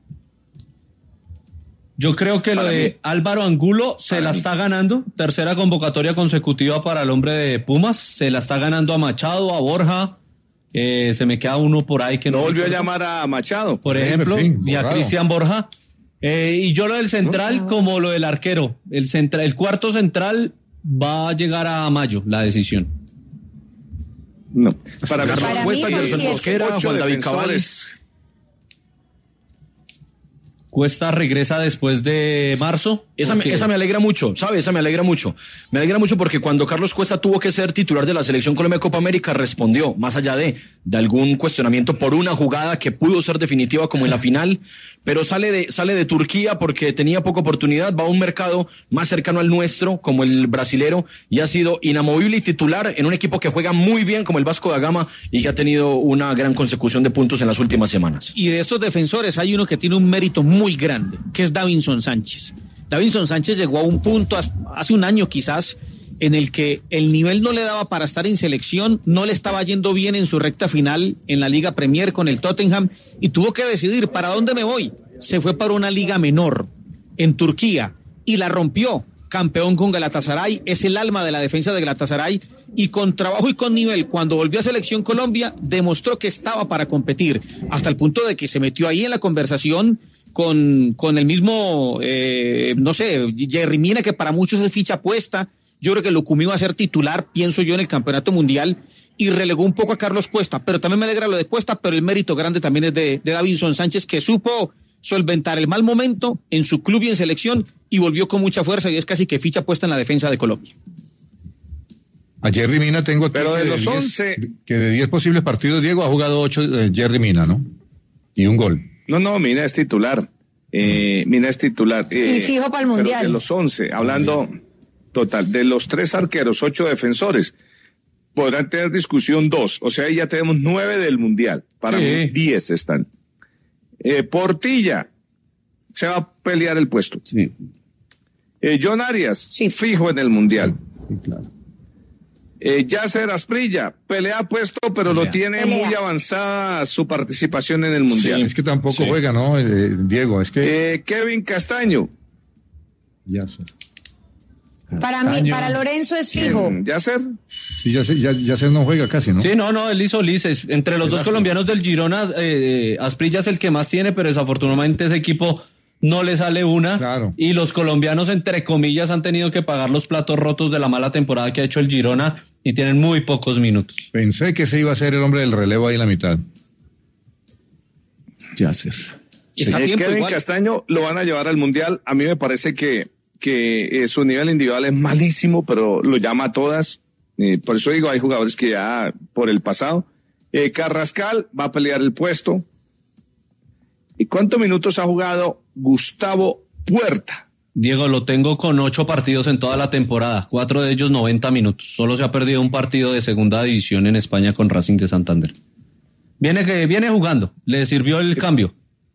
Yo creo que Para lo de mí. Álvaro Angulo se Para la mí. está ganando. Tercera convocatoria consecutiva para el hombre de Pumas. Se la está ganando a Machado, a Borja, Eh, se me queda uno por ahí que no no volvió a recuerdo. llamar a Machado. Por ejemplo, sí, y a borrado. Cristian Borja. Eh, y yo lo del central como lo del arquero. El, central, el cuarto central va a llegar a mayo, la decisión. No. Para, Carlos Para mí Cuesta, son Gerson siete. Mosquera, ocho Juan David Cabal. defensores. Cuesta regresa después de marzo. Esa me, porque- esa me alegra mucho, ¿sabe? Esa me alegra mucho. Me alegra mucho porque cuando Carlos Cuesta tuvo que ser titular de la Selección Colombia de Copa América, respondió, más allá de, de algún cuestionamiento por una jugada que pudo ser definitiva como en la final, pero sale de, sale de Turquía porque tenía poca oportunidad, va a un mercado más cercano al nuestro, como el brasilero, y ha sido inamovible y titular en un equipo que juega muy bien como el Vasco da Gama y que ha tenido una gran consecución de puntos en las últimas semanas. Y de estos defensores hay uno que tiene un mérito muy grande, que es Davinson Sánchez. Davinson Sánchez llegó a un punto hace un año quizás en el que el nivel no le daba para estar en selección, no le estaba yendo bien en su recta final en la Liga Premier con el Tottenham y tuvo que decidir para dónde me voy. Se fue para una liga menor en Turquía y la rompió. Campeón con Galatasaray, es el alma de la defensa de Galatasaray y con trabajo y con nivel, cuando volvió a Selección Colombia, demostró que estaba para competir, hasta el punto de que se metió ahí en la conversación con, con el mismo, eh, no sé, Jerry Mina, que para muchos es ficha puesta. Yo creo que Lucumí va a ser titular, pienso yo, en el Campeonato Mundial, y relegó un poco a Carlos Cuesta, pero también me alegra lo de Cuesta, pero el mérito grande también es de, de Davinson Sánchez, que supo solventar el mal momento en su club y en selección y volvió con mucha fuerza y es casi que ficha puesta en la defensa de Colombia. A Jerry Mina tengo aquí Pero que de los diez once que de diez posibles partidos, Diego ha jugado ocho eh, Jerry Mina, ¿no? Y un gol. No, no, Mina es titular. Eh, Mina es titular. Eh, Y fijo para el pero Mundial. de los once, hablando total, de los tres arqueros, ocho defensores, podrán tener discusión dos. O sea, ahí ya tenemos nueve del Mundial. Para Sí. mí, diez están. Eh, Portilla se va a pelear el puesto. Sí. Eh, John Arias, Sí. fijo en el Mundial. Sí, claro. Eh, Yasser Asprilla, pelea puesto, pero lo tiene Pelea. muy avanzada su participación en el Mundial. Es que tampoco Sí. juega, ¿no? Eh, Diego, es que Eh, Kevin Castaño, ya sé. Para mí, Castaño. para Lorenzo es fijo. mm, Yasser. Sí, ya sé, ya, ya sé, no juega casi, ¿no? Sí, no, no, él hizo lices. Entre los dos colombianos del Girona, eh, eh, Asprilla es el que más tiene, pero desafortunadamente ese equipo no le sale una. Claro. Y los colombianos, entre comillas, han tenido que pagar los platos rotos de la mala temporada que ha hecho el Girona y tienen muy pocos minutos. Pensé que ese iba a ser el hombre del relevo ahí en la mitad. Ya sé. Está a Eh, tiempo Kevin igual. Castaño lo van a llevar al Mundial. A mí me parece que, que eh, su nivel individual es malísimo, pero lo llama a todas. Eh, por eso digo, hay jugadores que ya por el pasado. Eh, Carrascal va a pelear el puesto. ¿Y cuántos minutos ha jugado Gustavo Puerta? Diego, lo tengo con ocho partidos en toda la temporada, cuatro de ellos noventa minutos. Solo se ha perdido un partido de segunda división en España con Racing de Santander. Viene que viene jugando, le sirvió el cambio.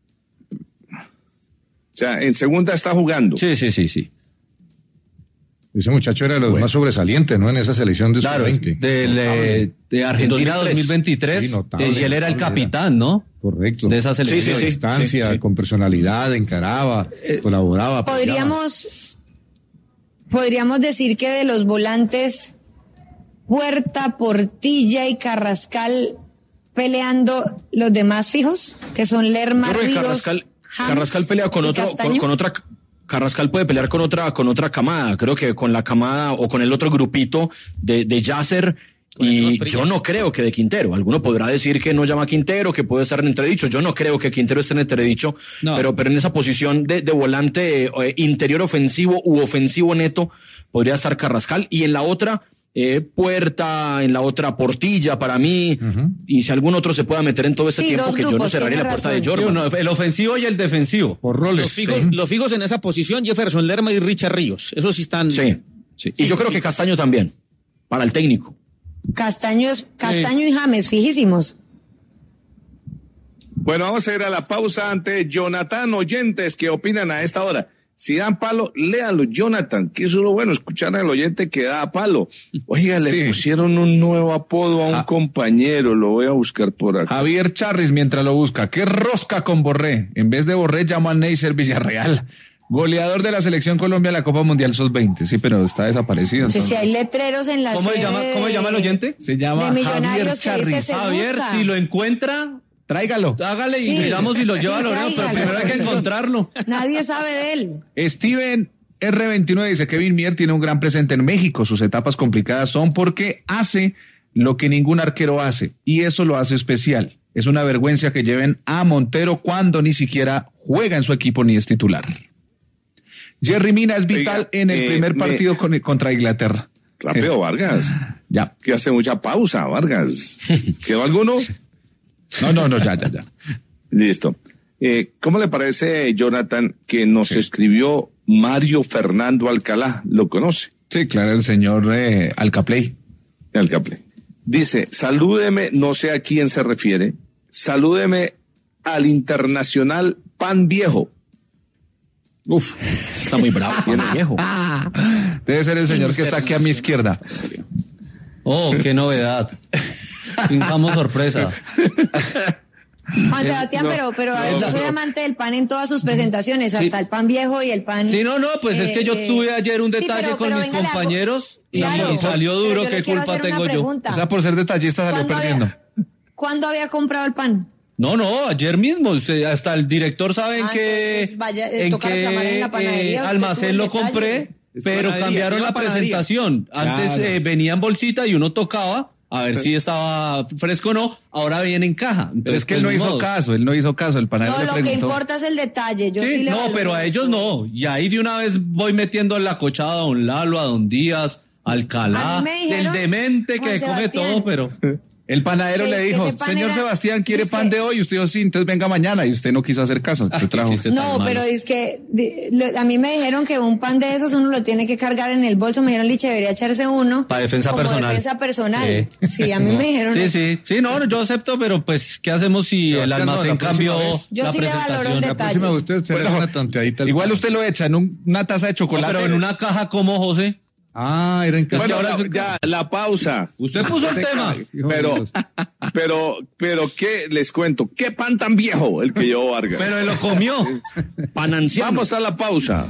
O sea, en segunda está jugando. Sí, sí, sí, sí. Ese muchacho era de los más sobresalientes, ¿no? En esa selección de Claro, sub veinte. del, eh, de Argentina dos mil tres. dos mil veintitrés, Sí, notable, eh, y él era el notable, capitán, ¿no? Correcto. De esa selección. Sí, sí, sí. Distancia, sí, sí. con personalidad, encaraba, colaboraba. apoyaba. Podríamos, podríamos decir que de los volantes, Puerta, Portilla y Carrascal peleando los demás fijos, que son Lerma, Yo creo que Ríos, Carrascal, James Carrascal pelea con y otro, con, Castaño. con otra, Carrascal puede pelear con otra, con otra camada. Creo que con la camada o con el otro grupito de, de Yasser. Con el Y Asprilla. yo no creo que de Quintero. Alguno podrá decir que no llama a Quintero, que puede estar en entredicho. Yo no creo que Quintero esté en entredicho. No. Pero, pero en esa posición de, de volante eh, interior ofensivo u ofensivo neto podría estar Carrascal. Y en la otra, eh, Puerta, en la otra Portilla para mí. Y si algún otro se pueda meter en todo este Sí, tiempo, dos que yo no grupos, cerraría la tiene puerta de razón. Sí, Jordan. uno, el ofensivo y el defensivo. Por roles. Los fijos, sí. los fijos en esa posición, Jefferson Lerma y Richard Ríos. Esos sí están. Sí, sí. Y yo creo que Castaño también, para el técnico. Castaño, es- Castaño y James, fijísimos. Bueno, vamos a ir a la pausa ante Jonathan Oyentes que opinan a esta hora. Si dan palo, léalo, Jonathan, que eso es lo bueno, escuchar al oyente que da palo. Oiga, le Sí. pusieron un nuevo apodo a un Ah. compañero, lo voy a buscar por acá. Javier Charris mientras lo busca. ¿Qué rosca con Borré? En vez de Borré llama a Neisser Villarreal. Goleador de la selección Colombia en la Copa Mundial sub veinte, sí, pero está desaparecido. Sí, sí, hay letreros en la ¿Cómo se sede llama, ¿Cómo se llama el oyente? Se llama de Millonarios Javier que dice Charri. se Javier, busca. si lo encuentra, Tráigalo. hágale y Sí. miramos si lo lleva a Sí, Loreno, pero tráigalo. primero hay que encontrarlo. Nadie sabe de él. Steven R veintinueve dice, Kevin Mier tiene un gran presente en México. Sus etapas complicadas son porque hace lo que ningún arquero hace y eso lo hace especial. Es una vergüenza que lleven a Montero cuando ni siquiera juega en su equipo ni es titular. Jerry Mina es vital Oiga, en el eh, primer me- partido con, contra Inglaterra. Rápido, Vargas. Ya. Que hace mucha pausa, Vargas. ¿Quedó alguno? No, no, no, ya, ya, ya. Listo. Eh, ¿Cómo le parece, Jonathan, que nos escribió Mario Fernando Alcalá? ¿Lo conoce? Sí, claro, el señor eh, Alcaplay. Alcaplay. Dice, salúdeme, no sé a quién se refiere, salúdeme al internacional Pan Viejo. Uf, está muy bravo, tiene viejo. Debe ser el señor que está aquí a mi izquierda. Oh, qué novedad. Fingamos sorpresa. Juan Sebastián, no, pero, pero a ver, no, yo soy no. amante del pan en todas sus presentaciones, hasta el pan viejo y el pan. Sí, no, no, pues es que yo eh, tuve ayer un sí, detalle pero- con pero mis venga, le hago- compañeros y, Claro, y salió pero duro. yo le ¿Qué quiero culpa hacer una tengo yo? pregunta. O sea, por ser detallista salió ¿Cuándo perdiendo. había- ¿Cuándo había comprado el pan? No, no, ayer mismo. Usted- hasta el director sabe en Ah, qué, entonces vaya, eh, en toca reclamar en la qué panadería, eh, usted tuvo almacén el lo detalle. compré, Es pero panadería, cambiaron se la llama panadería. presentación. Antes Claro. eh, venía en bolsita y uno tocaba a ver si estaba fresco o no. Ahora viene en caja. Pero Entonces, es que él no pues, ni hizo modo. caso, él no hizo caso, el panadero No, le lo que preguntó. importa es el detalle. Yo sí, Sí, le no, valoro pero a eso. ellos no. Y ahí de una vez voy metiendo en la cochada a don Lalo, a don Díaz, a Alcalá, A mí me dijeron, el demente Juan que come Sebastián, todo, pero... El panadero Que- le que dijo, ese pan señor era- Sebastián, ¿quiere es pan que- de hoy? Y usted dijo, sí, entonces venga mañana. Y usted no quiso hacer caso. Ah, Se trajo. qué chiste tan No, malo. pero es que di- lo- a mí me dijeron que un pan de esos uno lo tiene que cargar en el bolso. Me dijeron, Liche, debería echarse uno. Para defensa como personal. defensa personal. Sí. Sí, a mí me dijeron Sí, eso. sí, sí, no, no, yo acepto, pero pues, ¿qué hacemos si Sebastián, el no, almacén la próxima cambió vez. Yo la sí le valoro el presentación? detalle. La próxima usted se le hace Bueno, una tanteadita. al Igual pan. usted lo echa en un- una taza de No, chocolate. pero en una caja como José. Ah, era en casa. Bueno, ahora la- es un- ya, la pausa. Usted puso el Se tema. cae. Pero, pero, pero, ¿qué les cuento? ¿Qué pan tan viejo el que llevó Vargas? Pero él lo comió. Pananciano. Vamos a la pausa.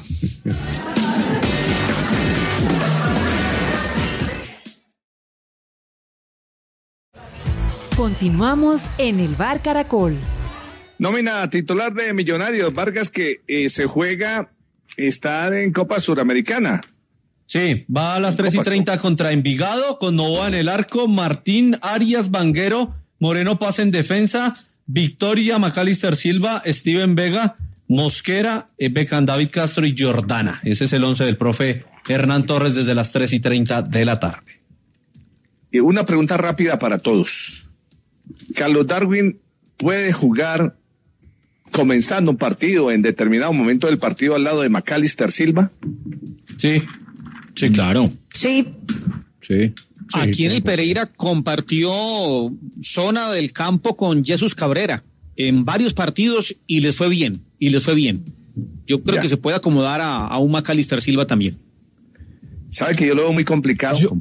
Continuamos en el Bar Caracol. Nómina titular de Millonarios, Vargas, que eh, se juega, está en Copa Suramericana. Sí, va a las tres y treinta contra Envigado, con Novoa en el arco, Martín, Arias, Vanguero, Moreno Paz en defensa, Victoria, Macalister Silva, Steven Vega, Mosquera, eh, Beckham, David Castro y Jordana. Ese es el once del profe Hernán Torres desde las tres y treinta de la tarde. Y una pregunta rápida para todos. Carlos Darwin puede jugar comenzando un partido en determinado momento del partido al lado de Macalister Silva. Sí, Sí, claro. Sí, sí. Aquí en el Pereira compartió zona del campo con Jesús Cabrera en varios partidos y les fue bien, y les fue bien. Yo creo Ya. que se puede acomodar a, a un Macalister Silva también. ¿Sabe que yo lo veo muy complicado? Yo-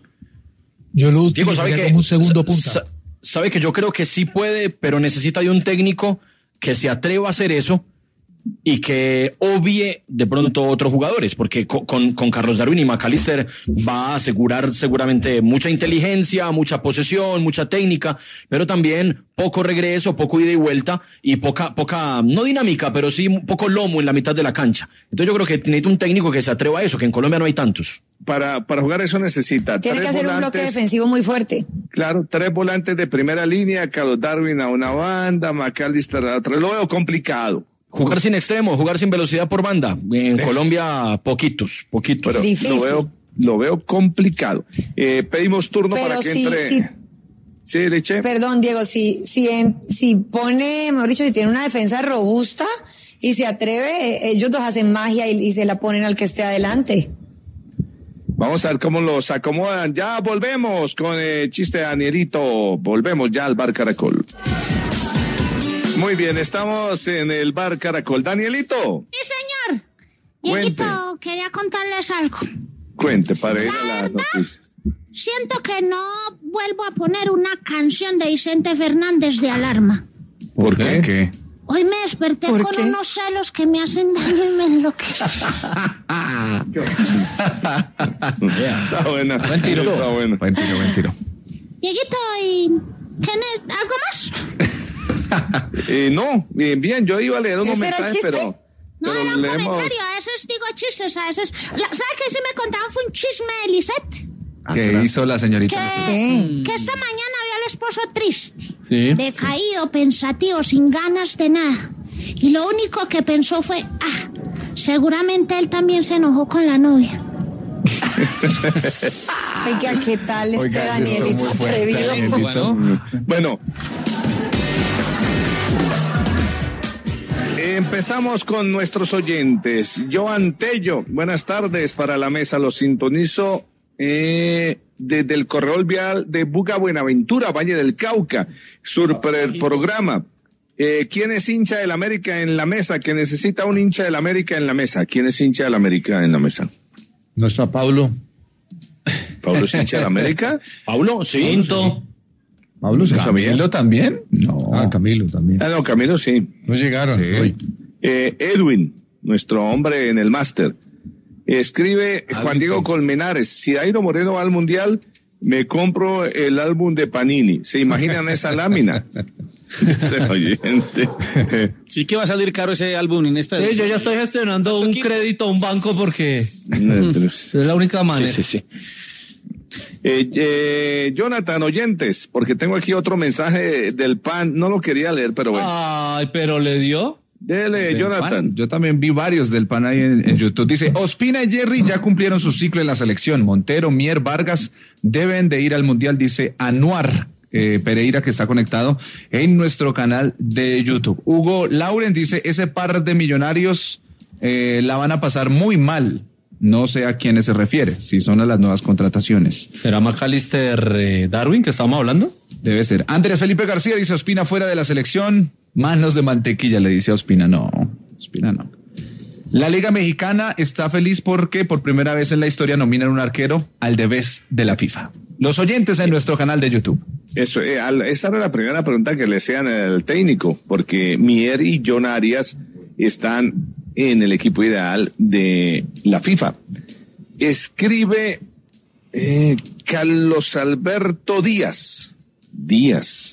Yo lo Diego, ¿sabe utilizaría que, como un segundo punta. sa- sabe que yo creo que sí puede, pero necesita de un técnico que se atreva a hacer eso y que obvie de pronto otros jugadores, porque co- con, con Carlos Darwin y Macalister va a asegurar seguramente mucha inteligencia, mucha posesión, mucha técnica, pero también poco regreso, poco ida y vuelta y poca, poca, no dinámica, pero sí poco lomo en la mitad de la cancha. Entonces yo creo que necesita un técnico que se atreva a eso, que en Colombia no hay tantos. Para, para jugar eso necesita tiene que tres hacer un bloque volantes, defensivo muy fuerte. claro, tres volantes de primera línea, Carlos Darwin a una banda, Macalister a otra. Lo veo complicado. Jugar sin extremo, jugar sin velocidad por banda. En Colombia, poquitos, poquitos. Pero Difícil. lo veo, lo veo complicado. Eh, pedimos turno Pero para que sí, entre. sí. Sí, Leche. Perdón, Diego, si, si, en- si pone, mejor dicho, si tiene una defensa robusta y se atreve, eh, ellos dos hacen magia y, y se la ponen al que esté adelante. Vamos a ver cómo los acomodan. Ya volvemos con el chiste de Danielito. Volvemos ya al Bar Caracol. Muy bien, estamos en el Bar Caracol. Danielito, Sí, señor. Cuente. Dieguito, quería contarles algo. cuente para ir La a las verdad, noticias. Siento que no vuelvo a poner una canción de Vicente Fernández de alarma. ¿Por qué? ¿Qué? Hoy me desperté ¿Por con qué? unos celos que me hacen daño y me enloquecen. Está buena. Buen tiro. Está buena. Buen tiro, buen tiro. Dieguito, ¿y qué ne- algo más? Eh, no, bien, bien, yo iba a leer unos ¿Ese era el mensajes, chiste? pero, No, pero era un leemos. comentario, a veces digo chistes, a veces... La- ¿Sabe qué sí me contaban? Fue un chisme de Lisette. ¿Qué hizo la señorita? Que, que esta mañana vio al esposo triste, Sí. decaído, pensativo, sin ganas de nada. Y lo único que pensó fue, ah, seguramente él también se enojó con la novia. Oiga, ¿qué tal este Oiga, esto Danielito muy fuerte, atrevido? Danielito. Bueno. Empezamos con nuestros oyentes. Joan Tello, buenas tardes para la mesa. Los sintonizo eh, desde el corredor vial de Buga Buenaventura, Valle del Cauca. Super programa. Eh, ¿Quién es hincha del América en la mesa? Que necesita un hincha del América en la mesa. ¿Quién es hincha del América en la mesa? No está Pablo. ¿Pablo es hincha del América? Pablo, sí. Punto. Pablo se sabía. ¿Camilo también? No. Ah, Camilo también. Ah, no, Camilo sí. No llegaron hoy. Eh, Edwin, nuestro hombre en el máster, escribe Juan Diego Colmenares, si Dairo Moreno va al Mundial, me compro el álbum de Panini. ¿Se imaginan esa lámina? Ese oyente. Sí que va a salir caro ese álbum en esta Sí, edición. yo ya estoy gestionando un crédito a un banco porque es la única manera. Sí, sí, sí. Eh, eh, Jonathan, oyentes, porque tengo aquí otro mensaje del P A N, no lo quería leer, pero bueno. Ay, pero le dio. Dele, Del Jonathan. Pan. Yo también vi varios del Pan ahí en, en YouTube. Dice, Ospina y Jerry ya cumplieron su ciclo en la selección. Montero, Mier, Vargas deben de ir al Mundial, dice Anuar eh, Pereira, que está conectado en nuestro canal de YouTube. Hugo Lauren dice, ese par de millonarios eh, la van a pasar muy mal. No sé a quiénes se refiere, si son a las nuevas contrataciones. ¿Será McAllister eh, Darwin que estamos hablando? Debe ser. Andrés Felipe García dice, Ospina fuera de la selección. Manos de mantequilla, le dice a Ospina. No, Ospina no. La Liga Mexicana está feliz porque por primera vez en la historia nominan un arquero al de vez de la FIFA. Los oyentes en nuestro canal de YouTube. Eso, eh, al- esa era la primera pregunta que le hacían al técnico, porque Mier y John Arias están en el equipo ideal de la FIFA. Escribe eh, Carlos Alberto Díaz. Díaz.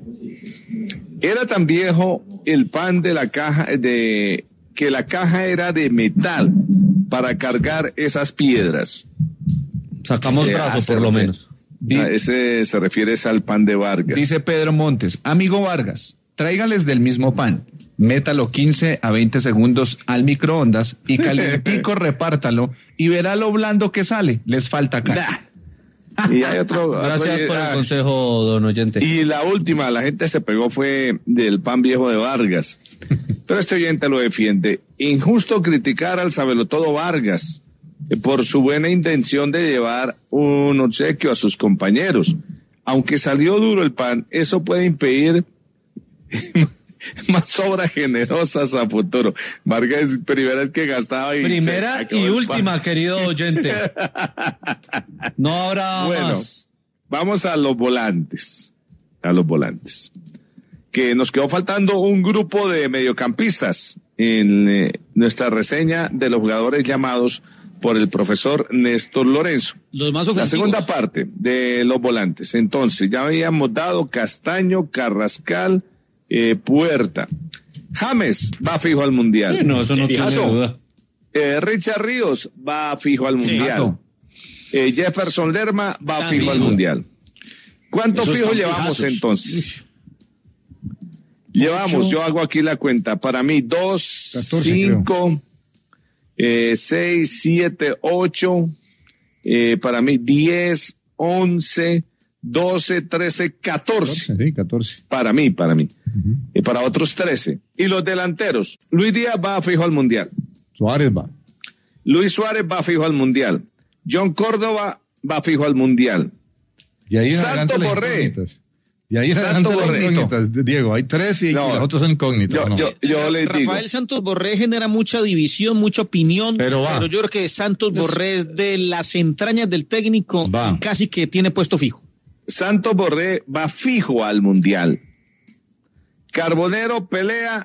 Era tan viejo el pan de la caja, de que la caja era de metal para cargar esas piedras. Sacamos Eh, brazos hace por lo refer- menos. Ah, ese se refiere es al pan de Vargas. Dice Pedro Montes, amigo Vargas, tráigales del mismo pan, métalo quince a veinte segundos al microondas y calientico repártalo y verá lo blando que sale, les falta carne. Y hay otro. Gracias otro- por el ah, consejo, don oyente. Y la última, la gente se pegó fue del pan viejo de Vargas. Pero este oyente lo defiende. Injusto criticar al sabelotodo Vargas eh, por su buena intención de llevar un obsequio a sus compañeros. Aunque salió duro el pan, eso puede impedir más obras generosas a futuro. Vargas es primera vez que gastaba y Primera se acabó y el última, pan. querido oyente. No habrá Bueno, más. vamos a los volantes. A los volantes. Que nos quedó faltando un grupo de mediocampistas en eh, nuestra reseña de los jugadores llamados por el profesor Néstor Lorenzo. Los más La ofensivos. segunda parte de los volantes. Entonces, ya habíamos dado Castaño, Carrascal, eh, Puerta. James va fijo al Mundial. Sí, no, eso no tiene Fijazo. duda. Eh, Richard Ríos va fijo al Mundial. Fijazo. Eh, Jefferson Lerma va También. fijo al Mundial. ¿Cuántos Esos fijos son llevamos fijazos. entonces? Llevamos, yo hago aquí la cuenta. Para mí, dos, catorce, cinco, eh, seis, siete, ocho. Eh, para mí, diez, once, doce, trece, catorce. Sí, catorce. Para mí, para mí. Y para otros trece. Y los delanteros. Luis Díaz va fijo al Mundial. Suárez va. Luis Suárez va fijo al Mundial. John Córdoba va fijo al Mundial. Y ahí en Santo adelante las Borré. incógnitas. Y ahí en Santo adelante las Borré. incógnitas. Diego, hay tres y, No. y los otros son incógnitas. Yo, ¿no? yo, yo les digo. Rafael Santos Borré genera mucha división, mucha opinión, Pero va. yo creo que Santos Borré es de las entrañas del técnico Va. y casi que tiene puesto fijo. Santos Borré va fijo al Mundial. Carbonero pelea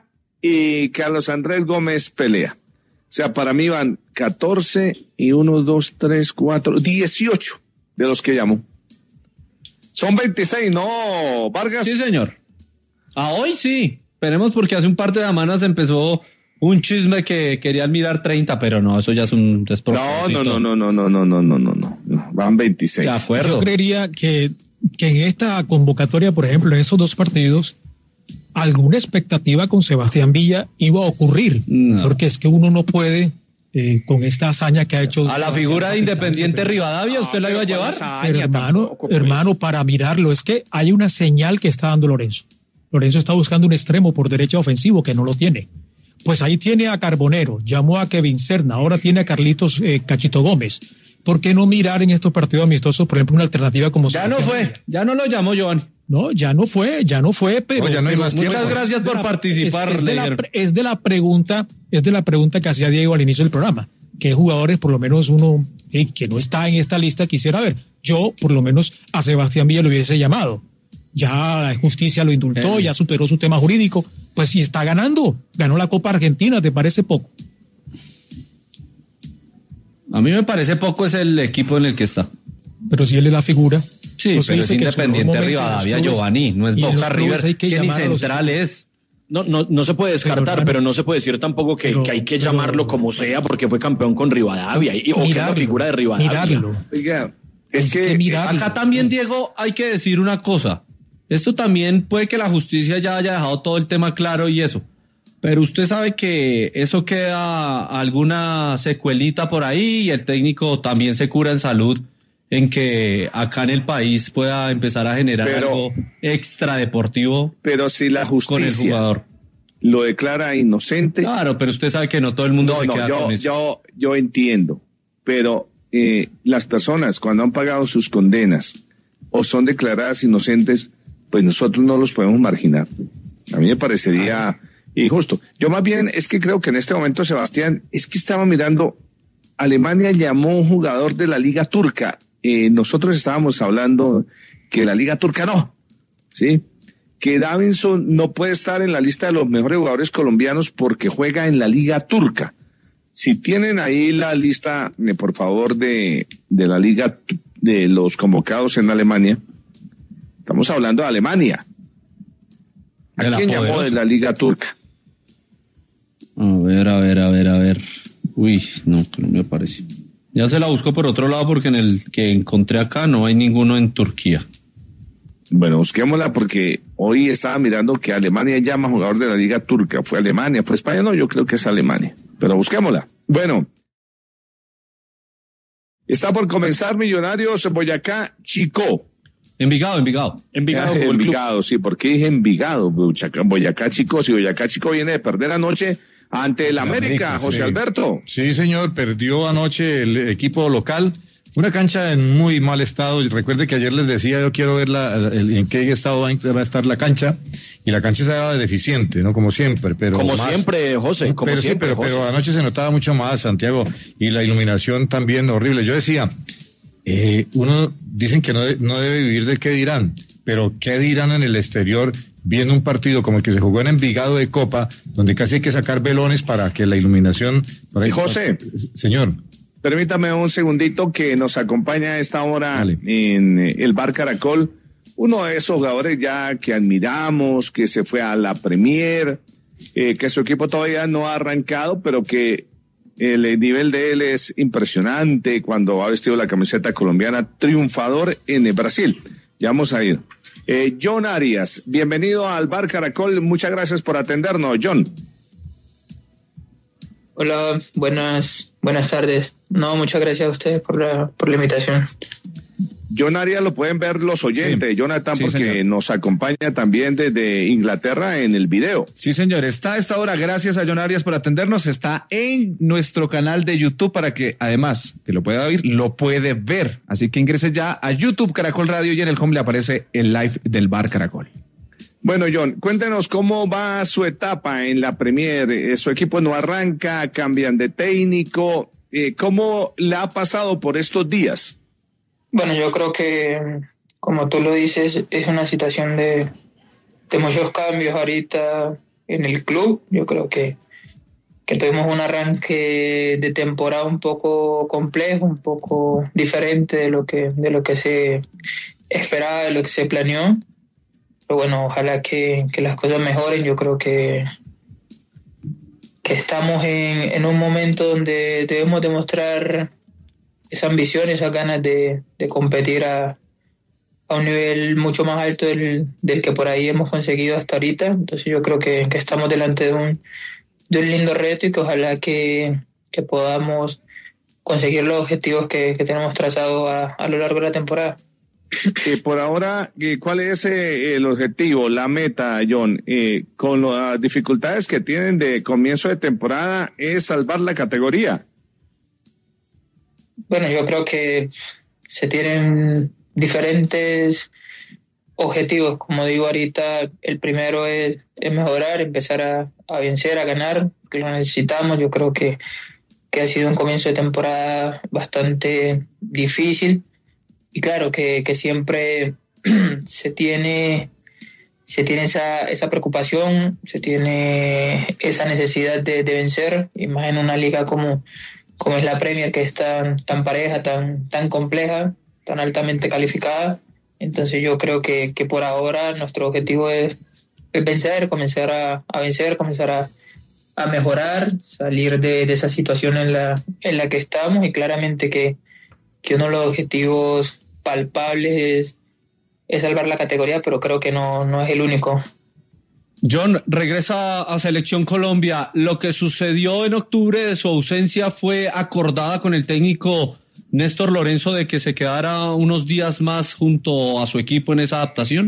y Carlos Andrés Gómez pelea. O sea, para mí van catorce y uno, dos, tres, cuatro, dieciocho de los que llamo. Son veintiséis, ¿no, Vargas? Sí, señor. A hoy sí. Esperemos porque hace un par de semanas empezó un chisme que querían mirar treinta, pero no, eso ya es un despropósito. No, no, no, no, no, no, no, no, no, no. Van veintiséis. De acuerdo. Yo creería que, que en esta convocatoria, por ejemplo, en esos dos partidos, alguna expectativa con Sebastián Villa iba a ocurrir, no. Porque es que uno no puede, eh, con esta hazaña que ha hecho... A la figura de Independiente Rivadavia, ¿usted la iba a llevar? Pero hermano, tampoco, pues. hermano, para mirarlo, es que hay una señal que está dando Lorenzo. Lorenzo está buscando un extremo por derecha ofensivo que no lo tiene. Pues ahí tiene a Carbonero, llamó a Kevin Serna, ahora tiene a Carlitos eh, Cachito Gómez. ¿Por qué no mirar en estos partidos amistosos, por ejemplo, una alternativa como... Ya no fue, ya no lo llamó Giovanni. No, ya no fue, ya no fue, pero... No, ya no hay más pero muchas gracias por la, participar. Es, es, de la, es de la pregunta, es de la pregunta que hacía Diego al inicio del programa. ¿Qué jugadores, por lo menos uno eh, que no está en esta lista, quisiera ver? Yo, por lo menos, a Sebastián Villa lo hubiese llamado. Ya la justicia lo indultó, eh. ya superó su tema jurídico. Pues si está ganando, ganó la Copa Argentina, ¿te parece poco? A mí me parece poco es el equipo en el que está. Pero si él es la figura. Sí, pero es Independiente Rivadavia, Giovanni, no es Boca River, que, que ni central es. No, no, no se puede descartar, pero, hermano, pero no se puede decir tampoco que, pero, que hay que pero, llamarlo como sea porque fue campeón con Rivadavia y, o mirarlo, que es la figura de Rivadavia. Mirarlo. Oiga, es, es que, que mirarlo. Acá también, Diego, hay que decir una cosa. Esto también puede que la justicia ya haya dejado todo el tema claro y eso. Pero usted sabe que eso queda alguna secuelita por ahí y el técnico también se cura en salud en que acá en el país pueda empezar a generar pero, algo extradeportivo. Pero si la justicia con el jugador lo declara inocente. Claro, pero usted sabe que no todo el mundo no, se no, queda yo, con eso. Yo, yo entiendo, pero eh, las personas cuando han pagado sus condenas o son declaradas inocentes, pues nosotros no los podemos marginar. A mí me parecería injusto. Yo más bien es que creo que en este momento, Sebastián, es que estaba mirando, Alemania llamó a un jugador de la Liga Turca. Eh, nosotros estábamos hablando que la Liga Turca no, ¿sí? Que Davinson no puede estar en la lista de los mejores jugadores colombianos porque juega en la Liga Turca. Si tienen ahí la lista, eh, por favor, de, de la Liga de los convocados en Alemania, estamos hablando de Alemania. ¿A quién llamó de la Liga Turca? A ver, a ver, a ver, a ver. Uy, no, no me parece. Ya se la busco por otro lado porque en el que encontré acá no hay ninguno en Turquía. Bueno, busquémosla porque hoy estaba mirando que Alemania llama jugador de la Liga Turca. ¿Fue Alemania? ¿Fue España? No, yo creo que es Alemania. Pero busquémosla. Bueno. Está por comenzar Millonarios Boyacá Chicó. Envigado, Envigado. Envigado, eh, Envigado, sí, porque dije Envigado, Boyacá, Boyacá Chicó. Si Boyacá Chicó viene de perder anoche ante el América, José sí. Alberto. Sí, señor, perdió anoche el equipo local. Una cancha en muy mal estado. Recuerde que ayer les decía, yo quiero ver la, el, en qué estado va a estar la cancha. Y la cancha estaba deficiente, ¿no? Como siempre, pero Como más, siempre, José, como pero, siempre, sí, pero, José. pero anoche se notaba mucho más, Santiago, y la iluminación también horrible. Yo decía, eh, uno, dicen que no, de, no debe vivir del qué dirán, pero qué dirán en el exterior viendo un partido como el que se jugó en Envigado de Copa, donde casi hay que sacar velones para que la iluminación... Para y José. Señor. Permítame un segundito que nos acompaña a esta hora vale. en el Bar Caracol. Uno de esos jugadores ya que admiramos, que se fue a la Premier, eh, que su equipo todavía no ha arrancado, pero que el nivel de él es impresionante cuando ha vestido la camiseta colombiana, triunfador en el Brasil. Ya vamos a ir. Eh, John Arias, bienvenido al Bar Caracol. Muchas gracias por atendernos, John. Hola, buenas, buenas tardes. No, muchas gracias a ustedes por la, por la invitación. John Arias lo pueden ver los oyentes, sí. Jonathan, sí, porque señor. Nos acompaña también desde Inglaterra en el video. Sí, señor, está a esta hora, gracias a John Arias por atendernos, está en nuestro canal de YouTube para que, además, que lo pueda oír, lo puede ver. Así que ingrese ya a YouTube Caracol Radio y en el home le aparece el live del Bar Caracol. Bueno, John, cuéntenos cómo va su etapa en la Premier. Su equipo no arranca, cambian de técnico. Eh, ¿Cómo le ha pasado por estos días? Bueno, yo creo que, como tú lo dices, es una situación de, de muchos cambios ahorita. en el club. Yo creo que, que tuvimos un arranque de temporada un poco complejo, un poco diferente de lo que, de lo que se esperaba, de lo que se planeó. Pero bueno, ojalá que, que las cosas mejoren. Yo creo que, que estamos en, en un momento donde debemos demostrar esa ambición, esas ganas de, de competir a, a un nivel mucho más alto del, del que por ahí hemos conseguido hasta ahorita. Entonces yo creo que, que estamos delante de un, de un lindo reto y que ojalá que, que podamos conseguir los objetivos que, que tenemos trazados a, a lo largo de la temporada. Eh, por ahora, eh, ¿cuál es eh, el objetivo, la meta, John? Eh, con las dificultades que tienen de comienzo de temporada, ¿es salvar la categoría? Bueno, yo creo que se tienen diferentes objetivos. Como digo ahorita, el primero es, es mejorar, empezar a, a vencer, a ganar, que lo necesitamos. Yo creo que, que ha sido un comienzo de temporada bastante difícil. Y claro, que, que siempre se tiene, se tiene esa, esa preocupación, se tiene esa necesidad de, de vencer, y más en una liga como, como es la Premier, que es tan, tan pareja, tan, tan compleja, tan altamente calificada. Entonces yo creo que, que por ahora nuestro objetivo es, es vencer, comenzar a, a vencer, comenzar a, a mejorar, salir de, de esa situación en la, en la que estamos, y claramente que, que uno de los objetivos palpables es, es salvar la categoría, pero creo que no, no es el único. John, regresa a Selección Colombia. ¿Lo que sucedió en octubre de su ausencia fue acordada con el técnico Néstor Lorenzo de que se quedara unos días más junto a su equipo en esa adaptación?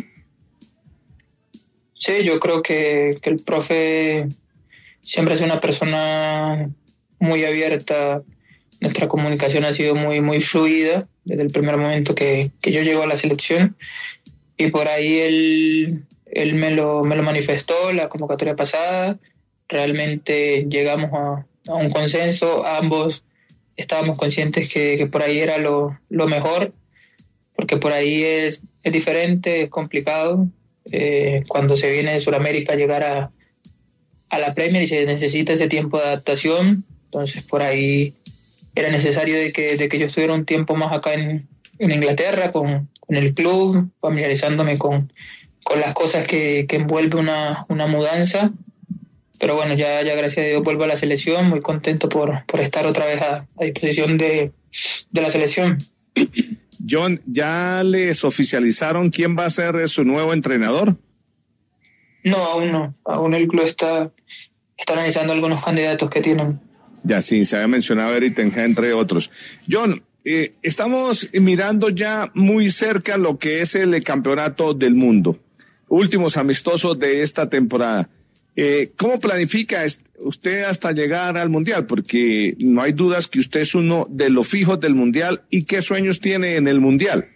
Sí, yo creo que, que el profe siempre es una persona muy abierta. Nuestra comunicación ha sido muy, muy fluida desde el primer momento que, que yo llego a la selección, y por ahí él, él me, lo, me lo manifestó la convocatoria pasada. Realmente llegamos a, a un consenso, ambos estábamos conscientes que, que por ahí era lo, lo mejor, porque por ahí es, es diferente, es complicado. Eh, cuando se viene de Sudamérica, llegar a, a la Premier y se necesita ese tiempo de adaptación. Entonces por ahí era necesario de que, de que yo estuviera un tiempo más acá en, en Inglaterra con, con el club, familiarizándome con, con las cosas que, que envuelve una, una mudanza. Pero bueno, ya, ya gracias a Dios vuelvo a la selección, muy contento por, por estar otra vez a, a disposición de, de la selección. John, ¿ya les oficializaron quién va a ser su nuevo entrenador? No, aún no. Aún el club está, está analizando algunos candidatos que tienen. Ya sí, se había mencionado Erik ten Hag, entre otros. John, eh, estamos mirando ya muy cerca lo que es el campeonato del mundo. Últimos amistosos de esta temporada. Eh, ¿Cómo planifica usted hasta llegar al Mundial? Porque no hay dudas que usted es uno de los fijos del Mundial. ¿Y qué sueños tiene en el Mundial?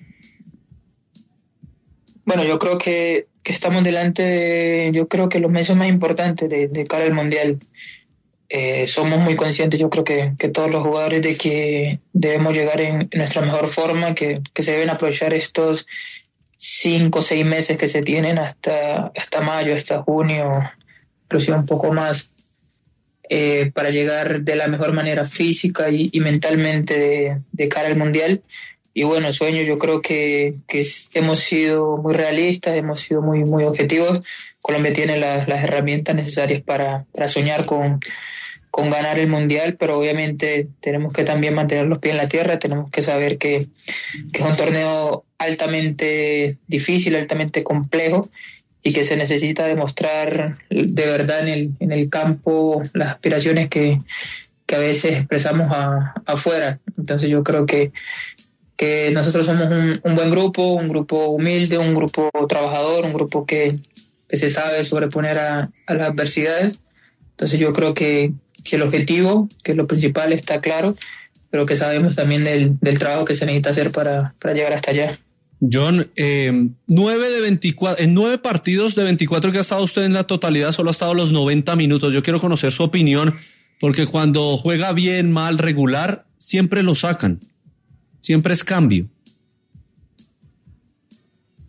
Bueno, yo creo que, que estamos delante de, yo creo que los meses más importantes de, de cara al Mundial. Eh, somos muy conscientes, yo creo que, que todos los jugadores, de que debemos llegar en, en nuestra mejor forma, que, que se deben aprovechar estos cinco o seis meses que se tienen hasta, hasta mayo, hasta junio, inclusive un poco más, eh, para llegar de la mejor manera física y, y mentalmente de, de cara al Mundial. Y bueno, sueño, yo creo que, que hemos sido muy realistas, hemos sido muy, muy objetivos. Colombia tiene las, las herramientas necesarias para, para soñar con, con ganar el Mundial, pero obviamente tenemos que también mantener los pies en la tierra, tenemos que saber que, que es un torneo altamente difícil, altamente complejo, y que se necesita demostrar de verdad en el, en el campo las aspiraciones que, que a veces expresamos a, afuera. Entonces yo creo que que nosotros somos un, un buen grupo, un grupo humilde, un grupo trabajador, un grupo que, que se sabe sobreponer a, a las adversidades. Entonces yo creo que, que el objetivo, que es lo principal, está claro, pero que sabemos también del, del trabajo que se necesita hacer para, para llegar hasta allá. John, eh, nueve de veinticuatro, en nueve partidos de veinticuatro que ha estado usted en la totalidad, solo ha estado los noventa minutos. Yo quiero conocer su opinión, porque cuando juega bien, mal, regular, siempre lo sacan. Siempre es cambio.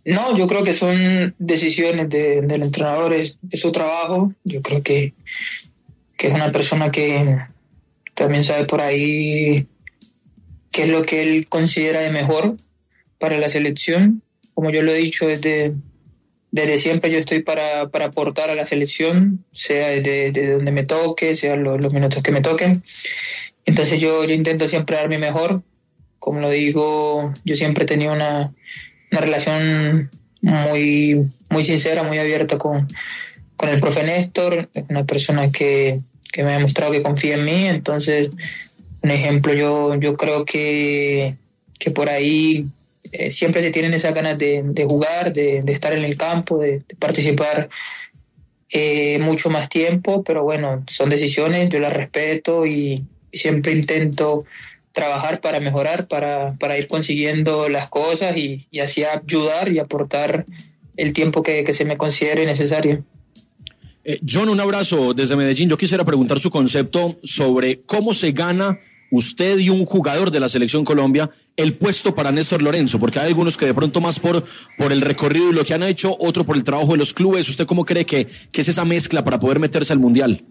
No, yo creo que son decisiones de, del entrenador, es, es su trabajo. Yo creo que, que es una persona que también sabe por ahí qué es lo que él considera de mejor para la selección. Como yo lo he dicho desde, desde siempre, yo estoy para, para aportar a la selección, sea desde, desde donde me toque, sea los, los minutos que me toquen. Entonces yo, yo intento siempre dar mi mejor. Como lo digo, yo siempre he tenido una, una relación muy, muy sincera, muy abierta con, con el profe Néstor. Es una persona que, que me ha demostrado que confía en mí. Entonces, un ejemplo, yo, yo creo que, que por ahí eh, siempre se tienen esas ganas de, de jugar, de, de estar en el campo, de, de participar eh, mucho más tiempo. Pero bueno, son decisiones, yo las respeto y, y siempre intento trabajar para mejorar, para, para ir consiguiendo las cosas y, y así ayudar y aportar el tiempo que, que se me considere necesario. Eh, John, un abrazo desde Medellín. Yo quisiera preguntar su concepto sobre cómo se gana usted y un jugador de la Selección Colombia el puesto para Néstor Lorenzo, porque hay algunos que de pronto más por, por el recorrido y lo que han hecho, otro por el trabajo de los clubes. ¿Usted cómo cree que, que es esa mezcla para poder meterse al Mundial?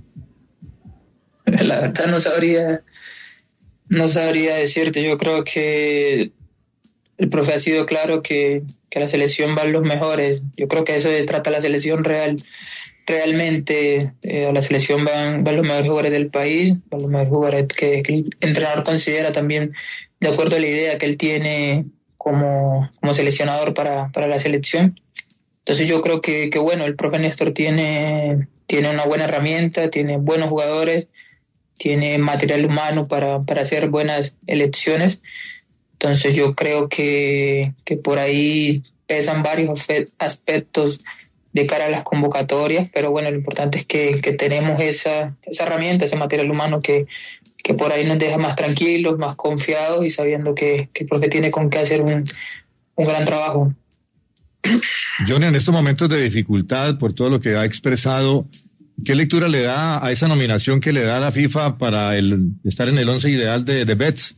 La verdad no sabría... No sabría decirte, yo creo que el profe ha sido claro que, que a la selección van los mejores. Yo creo que eso se trata la selección real. Realmente eh, a la selección van, van los mejores jugadores del país, van los mejores jugadores que, que el entrenador considera también de acuerdo a la idea que él tiene como, como seleccionador para, para la selección. Entonces yo creo que, que bueno, el profe Néstor tiene, tiene una buena herramienta, tiene buenos jugadores, tiene material humano para, para hacer buenas elecciones. Entonces yo creo que, que por ahí pesan varios aspectos de cara a las convocatorias, pero bueno, lo importante es que, que tenemos esa, esa herramienta, ese material humano que, que por ahí nos deja más tranquilos, más confiados y sabiendo que, que el profe tiene con qué hacer un, un gran trabajo. Johnny, en estos momentos de dificultad, por todo lo que ha expresado, ¿qué lectura le da a esa nominación que le da la FIFA para el estar en el once ideal de, de Betts?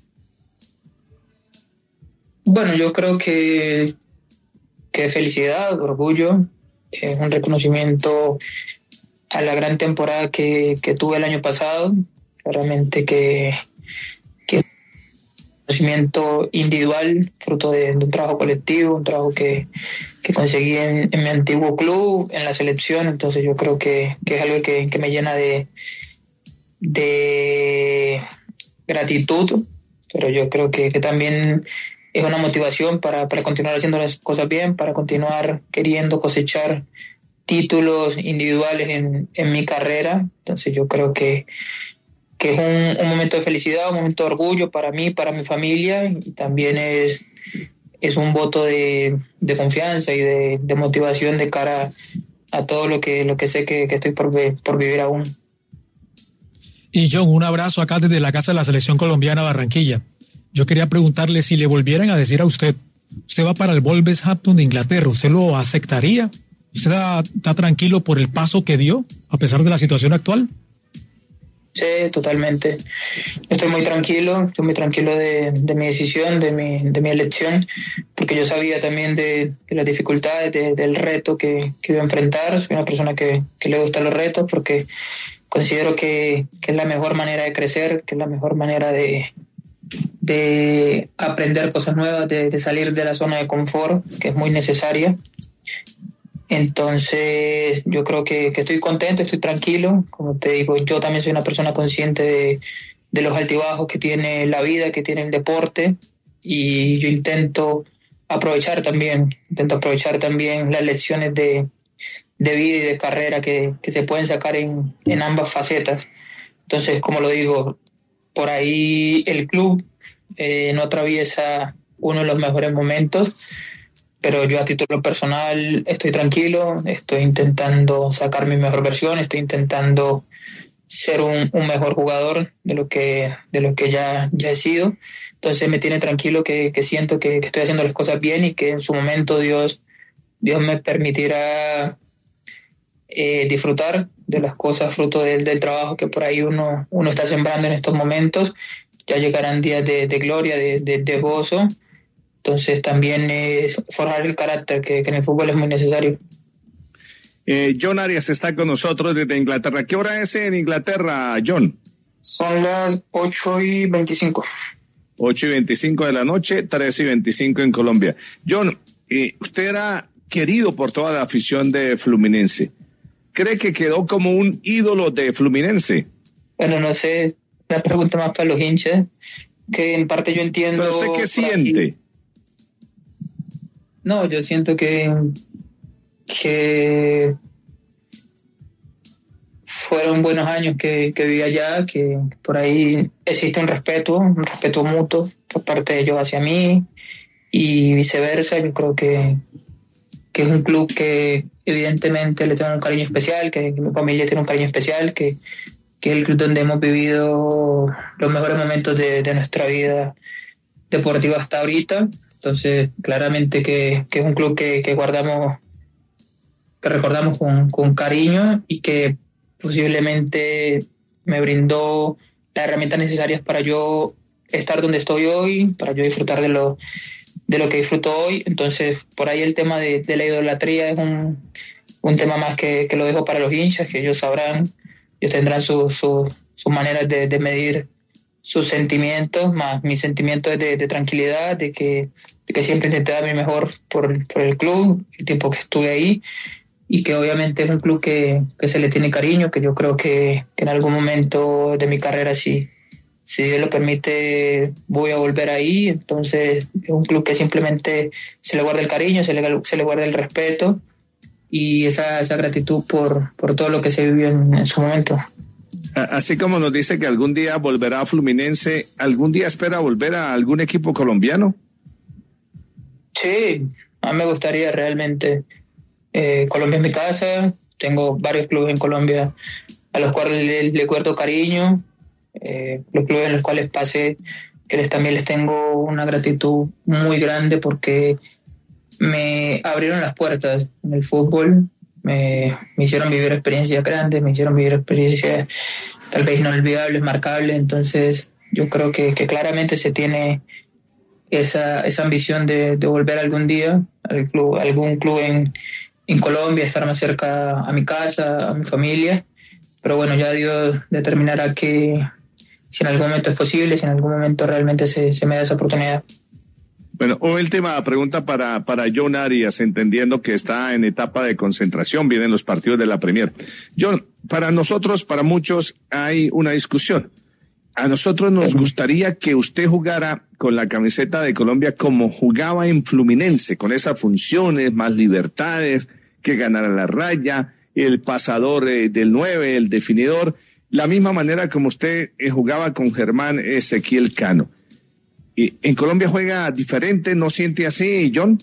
Bueno, yo creo que, que felicidad, orgullo, es un reconocimiento a la gran temporada que, que tuve el año pasado. Claramente que, que es un reconocimiento individual, fruto de, de un trabajo colectivo, un trabajo que que conseguí en, en mi antiguo club, en la selección. Entonces yo creo que, que es algo que, que me llena de, de gratitud, pero yo creo que, que también es una motivación para, para continuar haciendo las cosas bien, para continuar queriendo cosechar títulos individuales en, en mi carrera. Entonces yo creo que, que es un, un momento de felicidad, un momento de orgullo para mí, para mi familia, y también es es un voto de, de confianza y de, de motivación de cara a todo lo que, lo que sé que, que estoy por, por vivir aún. Y John, un abrazo acá desde la Casa de la Selección Colombiana Barranquilla. Yo quería preguntarle si le volvieran a decir a usted, usted va para el Wolverhampton de Inglaterra, ¿usted lo aceptaría? ¿Usted está, está tranquilo por el paso que dio, a pesar de la situación actual? Sí, totalmente. Estoy muy tranquilo, estoy muy tranquilo de, de mi decisión, de mi, de mi elección, porque yo sabía también de, de las dificultades, de, del reto que, que iba a enfrentar. Soy una persona que, que le gustan los retos porque considero que, que es la mejor manera de crecer, que es la mejor manera de, de aprender cosas nuevas, de, de salir de la zona de confort, que es muy necesaria. Entonces yo creo que, que estoy contento, estoy tranquilo. Como te digo, yo también soy una persona consciente de, de los altibajos que tiene la vida, que tiene el deporte, y yo intento aprovechar también, intento aprovechar también las lecciones de, de vida y de carrera que, que se pueden sacar en, en ambas facetas. Entonces, como lo digo, por ahí el club eh, no atraviesa uno de los mejores momentos, pero yo a título personal estoy tranquilo, estoy intentando sacar mi mejor versión, estoy intentando ser un, un mejor jugador de lo que, de lo que ya, ya he sido. Entonces me tiene tranquilo que, que siento que, que estoy haciendo las cosas bien y que en su momento Dios, Dios me permitirá eh, disfrutar de las cosas fruto del, del trabajo que por ahí uno, uno está sembrando en estos momentos. Ya llegarán días de, de gloria, de, de, de gozo. Entonces también es forjar el carácter que, que en el fútbol es muy necesario. Eh, John Arias está con nosotros desde Inglaterra. ¿Qué hora es en Inglaterra, John? Son las ocho y veinticinco. ocho y veinticinco de la noche, tres y veinticinco en Colombia. John, eh, usted era querido por toda la afición de Fluminense. ¿Cree que quedó como un ídolo de Fluminense? Bueno, no sé, una pregunta más para los hinchas, que en parte yo entiendo... ¿Pero usted qué siente? Aquí. No, yo siento que, que fueron buenos años que, que viví allá, que por ahí existe un respeto, un respeto mutuo por parte de ellos hacia mí y viceversa. Yo creo que, que es un club que evidentemente le tengo un cariño especial, que, que mi familia tiene un cariño especial, que, que es el club donde hemos vivido los mejores momentos de, de nuestra vida deportiva hasta ahorita. Entonces, claramente que, que es un club que, que guardamos, que recordamos con, con cariño y que posiblemente me brindó las herramientas necesarias para yo estar donde estoy hoy, para yo disfrutar de lo, de lo que disfruto hoy. Entonces, por ahí el tema de, de la idolatría es un, un tema más que, que lo dejo para los hinchas, que ellos sabrán, ellos tendrán sus su, su maneras de, de medir sus sentimientos, más mis sentimientos de, de tranquilidad, de que, de que siempre intenté dar mi mejor por, por el club, el tiempo que estuve ahí, y que obviamente es un club que, que se le tiene cariño, que yo creo que, que en algún momento de mi carrera, si, si Dios lo permite, voy a volver ahí. Entonces es un club que simplemente se le guarda el cariño, se le, se le guarda el respeto y esa, esa gratitud por, por todo lo que se vivió en, en su momento. Así como nos dice que algún día volverá a Fluminense, ¿algún día espera volver a algún equipo colombiano? Sí, a mí me gustaría realmente. Eh, Colombia es mi casa, tengo varios clubes en Colombia a los cuales le, le guardo cariño, eh, los clubes en los cuales pasé, que les, también les tengo una gratitud muy grande porque me abrieron las puertas en el fútbol, me, me hicieron vivir experiencias grandes, me hicieron vivir experiencias tal vez inolvidables, marcables. Entonces yo creo que, que claramente se tiene esa, esa ambición de, de volver algún día al club, a algún club en en Colombia, estar más cerca a mi casa, a mi familia, pero bueno, ya Dios determinará que si en algún momento es posible, si en algún momento realmente se, se me da esa oportunidad. Bueno, última pregunta para, para John Arias, entendiendo que está en etapa de concentración, vienen los partidos de la Premier. John, para nosotros, para muchos, hay una discusión. A nosotros nos gustaría que usted jugara con la camiseta de Colombia como jugaba en Fluminense, con esas funciones, más libertades, que ganara la raya, el pasador eh, del nueve, el definidor, la misma manera como usted eh, jugaba con Germán Ezequiel Cano. Y en Colombia juega diferente, ¿no siente así, John?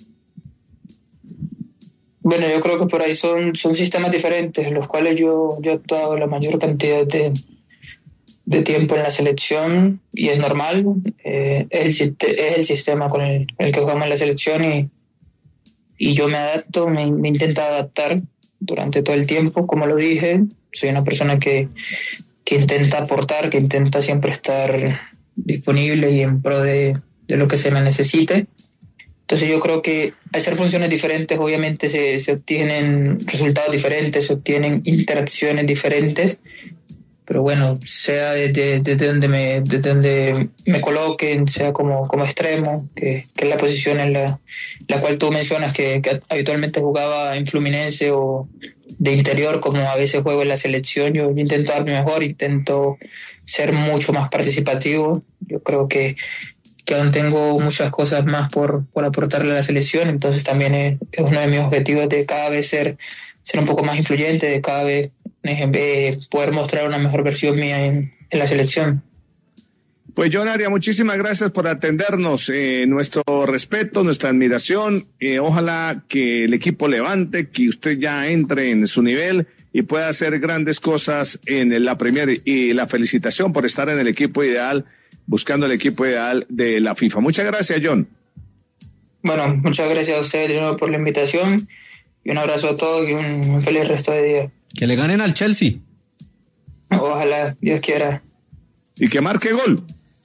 Bueno, yo creo que por ahí son, son sistemas diferentes, los cuales yo, yo he actuado la mayor cantidad de, de tiempo en la selección y es normal, eh, es, el, es el sistema con el, el que jugamos en la selección y, y yo me adapto, me, me intento adaptar durante todo el tiempo, como lo dije, soy una persona que, que intenta aportar, que intenta siempre estar disponible y en pro de, de lo que se me necesite. Entonces yo creo que al ser funciones diferentes, obviamente se, se obtienen resultados diferentes, se obtienen interacciones diferentes, pero bueno, sea desde, desde donde me desde donde me coloquen, sea como, como extremo, que, que es la posición en la, la cual tú mencionas que, que habitualmente jugaba en Fluminense o de interior, como a veces juego en la selección, yo intento dar mi mejor, intento ser mucho más participativo. Yo creo que, que aún tengo muchas cosas más por, por aportarle a la selección, entonces también es, es uno de mis objetivos de cada vez ser, ser un poco más influyente, de cada vez eh, poder mostrar una mejor versión mía en, en la selección. Pues John Arias, muchísimas gracias por atendernos, eh, nuestro respeto, nuestra admiración, eh, ojalá que el equipo levante, que usted ya entre en su nivel y pueda hacer grandes cosas en la Premier, y la felicitación por estar en el equipo ideal, buscando el equipo ideal de la FIFA. Muchas gracias, John. Bueno, muchas gracias a ustedes de nuevo por la invitación y un abrazo a todos y un, un feliz resto de día. Que le ganen al Chelsea. Ojalá, Dios quiera. Y que marque gol.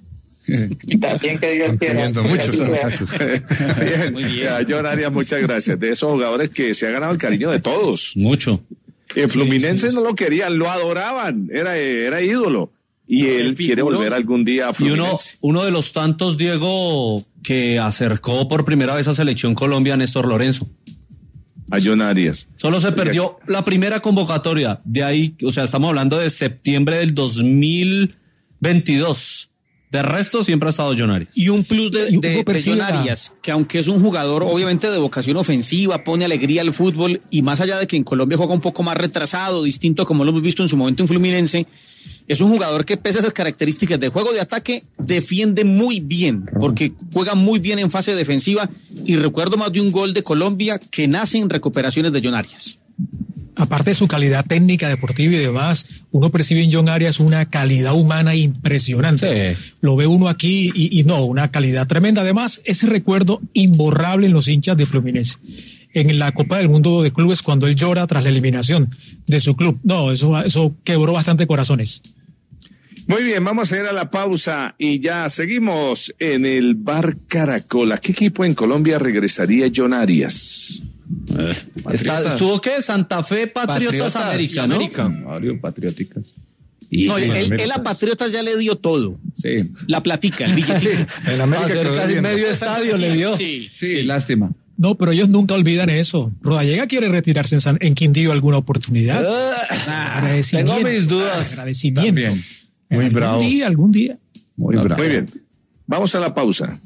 Y también que Dios quiera. Muchos muchachos. Bien, Muy bien. ya, John Arias, muchas gracias. De esos jugadores que se ha ganado el cariño de todos. Mucho. En Fluminense no lo querían, lo adoraban, era, era ídolo. Y él quiere volver algún día a Y Fluminense. uno, uno de los tantos, Diego, que acercó por primera vez a Selección Colombia a Néstor Lorenzo. A John Arias. Solo se perdió la primera convocatoria. De ahí, o sea, estamos hablando de septiembre del dos mil veintidós. De resto, siempre ha estado John Arias. Y un plus de, Y de, Hugo de percibe John la- Arias, que aunque es un jugador obviamente de vocación ofensiva, pone alegría al fútbol, y más allá de que en Colombia juega un poco más retrasado, distinto como lo hemos visto en su momento en Fluminense, es un jugador que pese a esas características de juego de ataque, defiende muy bien, porque juega muy bien en fase defensiva, y recuerdo más de un gol de Colombia que nace en recuperaciones de John Arias. Aparte de su calidad técnica, deportiva y demás, uno percibe en John Arias una calidad humana impresionante. Sí. Lo ve uno aquí y, y no, una calidad tremenda. Además, ese recuerdo imborrable en los hinchas de Fluminense. En la Copa del Mundo de Clubes, cuando él llora tras la eliminación de su club. No, eso, eso quebró bastante corazones. Muy bien, vamos a ir a la pausa y ya seguimos en el Bar Caracol. ¿A qué equipo en Colombia regresaría John Arias? Está, ¿Estuvo qué? Santa Fe, Patriotas, América, ¿no? Mario, Patrióticas. No, él, él a Patriotas ya le dio todo. Sí. La platica, el billete. En América Hacer quedó casi debiendo. medio estadio le dio. Sí, Sí, lástima. No, pero ellos nunca olvidan eso. Rodallega quiere retirarse en, San, en Quindío alguna oportunidad. Ah, Agradecimiento. tengo mis dudas. Agradecimiento. También. Muy algún bravo. día, algún día. Muy bravo. Muy bien, vamos a la pausa.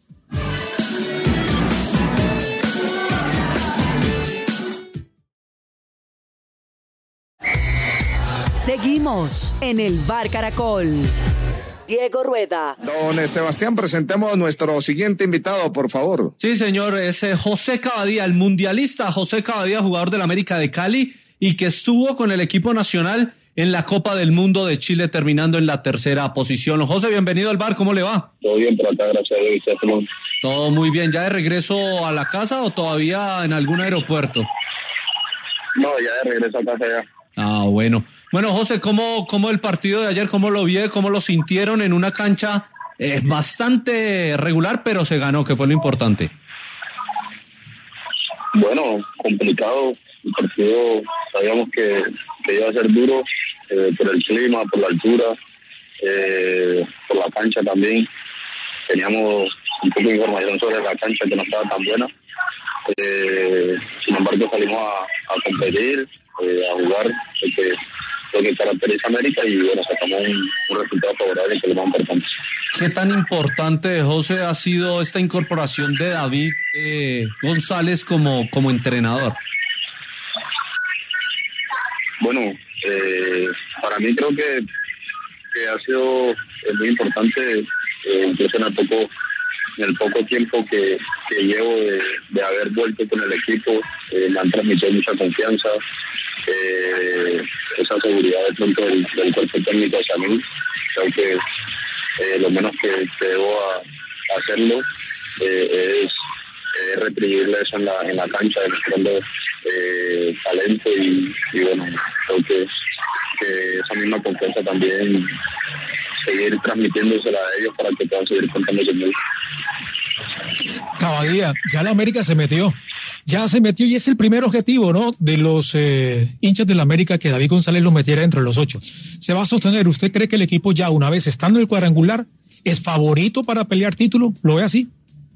Seguimos en el Bar Caracol. Diego Rueda. Don Sebastián, presentemos a nuestro siguiente invitado, por favor. Sí, señor, es eh, José Cavadía, el mundialista José Cavadía, jugador del América de Cali y que estuvo con el equipo nacional en la Copa del Mundo de Chile, terminando en la tercera posición. José, bienvenido al bar, ¿cómo le va? Todo bien por acá, gracias a Dios. ¿Y cómo? Todo muy bien, ¿ya de regreso a la casa o todavía en algún aeropuerto? No, ya de regreso a casa ya. Ah, bueno. Bueno, José, ¿cómo, cómo el partido de ayer, cómo lo vio, cómo lo sintieron en una cancha eh, bastante regular, pero se ganó, que fue lo importante? Bueno, complicado. El partido sabíamos que, que iba a ser duro eh, por el clima, por la altura, eh, por la cancha también. Teníamos un poco de información sobre la cancha que no estaba tan buena. Eh, sin embargo, salimos a, a competir, eh, a jugar lo que, lo que caracteriza a América y bueno, sacamos un, un resultado favorable que es lo más importante. ¿Qué tan importante, José, ha sido esta incorporación de David eh, González como, como entrenador? Bueno, eh, para mí creo que, que ha sido eh, muy importante, eh, incluso en el poco, en el poco tiempo que, que llevo de, de haber vuelto con el equipo, eh, me han transmitido mucha confianza, eh, esa seguridad de pronto del, del cuerpo técnico hacia mí. Creo que eh, lo menos que, que debo a, a hacerlo eh, es eh, retribuirle eso en la, en la cancha, demostrando eh, talento y, y bueno, creo que, que esa misma confianza también seguir transmitiéndosela a ellos para que puedan seguir contando conmigo. Cavadía, ya la América se metió, ya se metió y es el primer objetivo, ¿no? De los eh, hinchas de la América que David González los metiera entre los ocho. ¿Se va a sostener? ¿Usted cree que el equipo ya una vez estando en el cuadrangular es favorito para pelear título? ¿Lo ve así?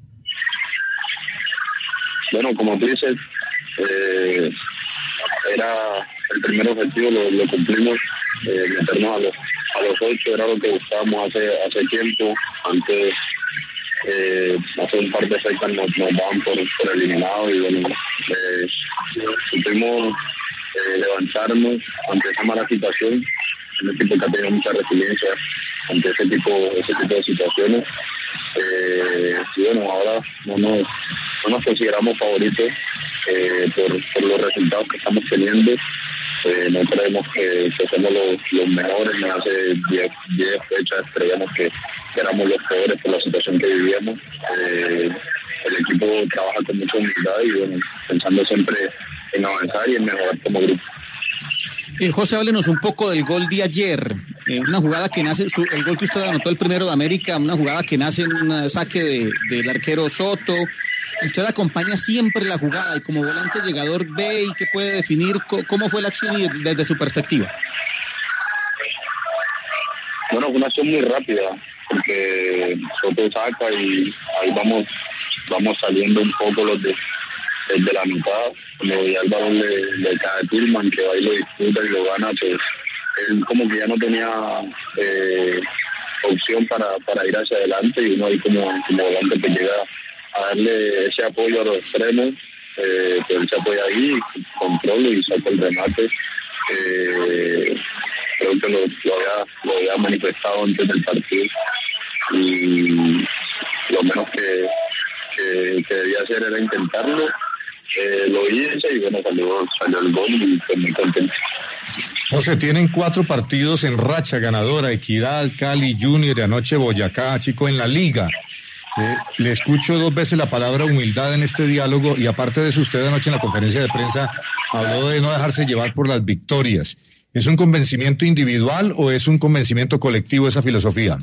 Bueno, como tú dices, eh, era el primer objetivo, lo, lo cumplimos, eh, meternos a los, a los ocho, era lo que buscábamos hace, hace tiempo. Antes, eh, hace un par de fechas nos, nos daban por, por eliminados y bueno, eh, supimos eh, levantarnos ante esa mala situación. Un equipo que ha tenido mucha resiliencia ante ese tipo, ese tipo de situaciones. Eh, y bueno, ahora no nos, no nos consideramos favoritos eh, por, por los resultados que estamos teniendo. Eh, no creemos que, que somos los, los mejores. No hace diez fechas creíamos que éramos los peores por la situación que vivíamos. Eh, el equipo trabaja con mucha humildad y bueno, pensando siempre en avanzar y en mejorar como grupo. Eh, José, háblenos un poco del gol de ayer. Eh, una jugada que nace, su, el gol que usted anotó el primero de América, una jugada que nace en un saque de, del arquero Soto. Usted acompaña siempre la jugada y como volante llegador ve y que puede definir co- cómo fue la acción y desde su perspectiva. Bueno, fue una acción muy rápida, porque Soto saca y ahí vamos vamos saliendo un poco los de, desde la mitad, cuando ya el balón le, le cae a Tillman, que va y lo disputa y lo gana, pues él como que ya no tenía eh, opción para, para ir hacia adelante, y uno ahí como, como volante que llega a darle ese apoyo a los extremos, eh, pues él se apoya ahí, controla y saca el remate. Eh, creo que lo, lo, había, lo había manifestado antes del partido, y lo menos que, que, que debía hacer era intentarlo. Eh, lo hice y bueno, salió, salió el gol y estoy muy contento. José, tienen cuatro partidos en racha ganadora: Equidad, Cali, Junior y anoche Boyacá, Chico, en la liga. Eh, le escucho dos veces la palabra humildad en este diálogo, y aparte de eso, usted anoche en la conferencia de prensa habló de no dejarse llevar por las victorias. ¿Es un convencimiento individual o es un convencimiento colectivo esa filosofía?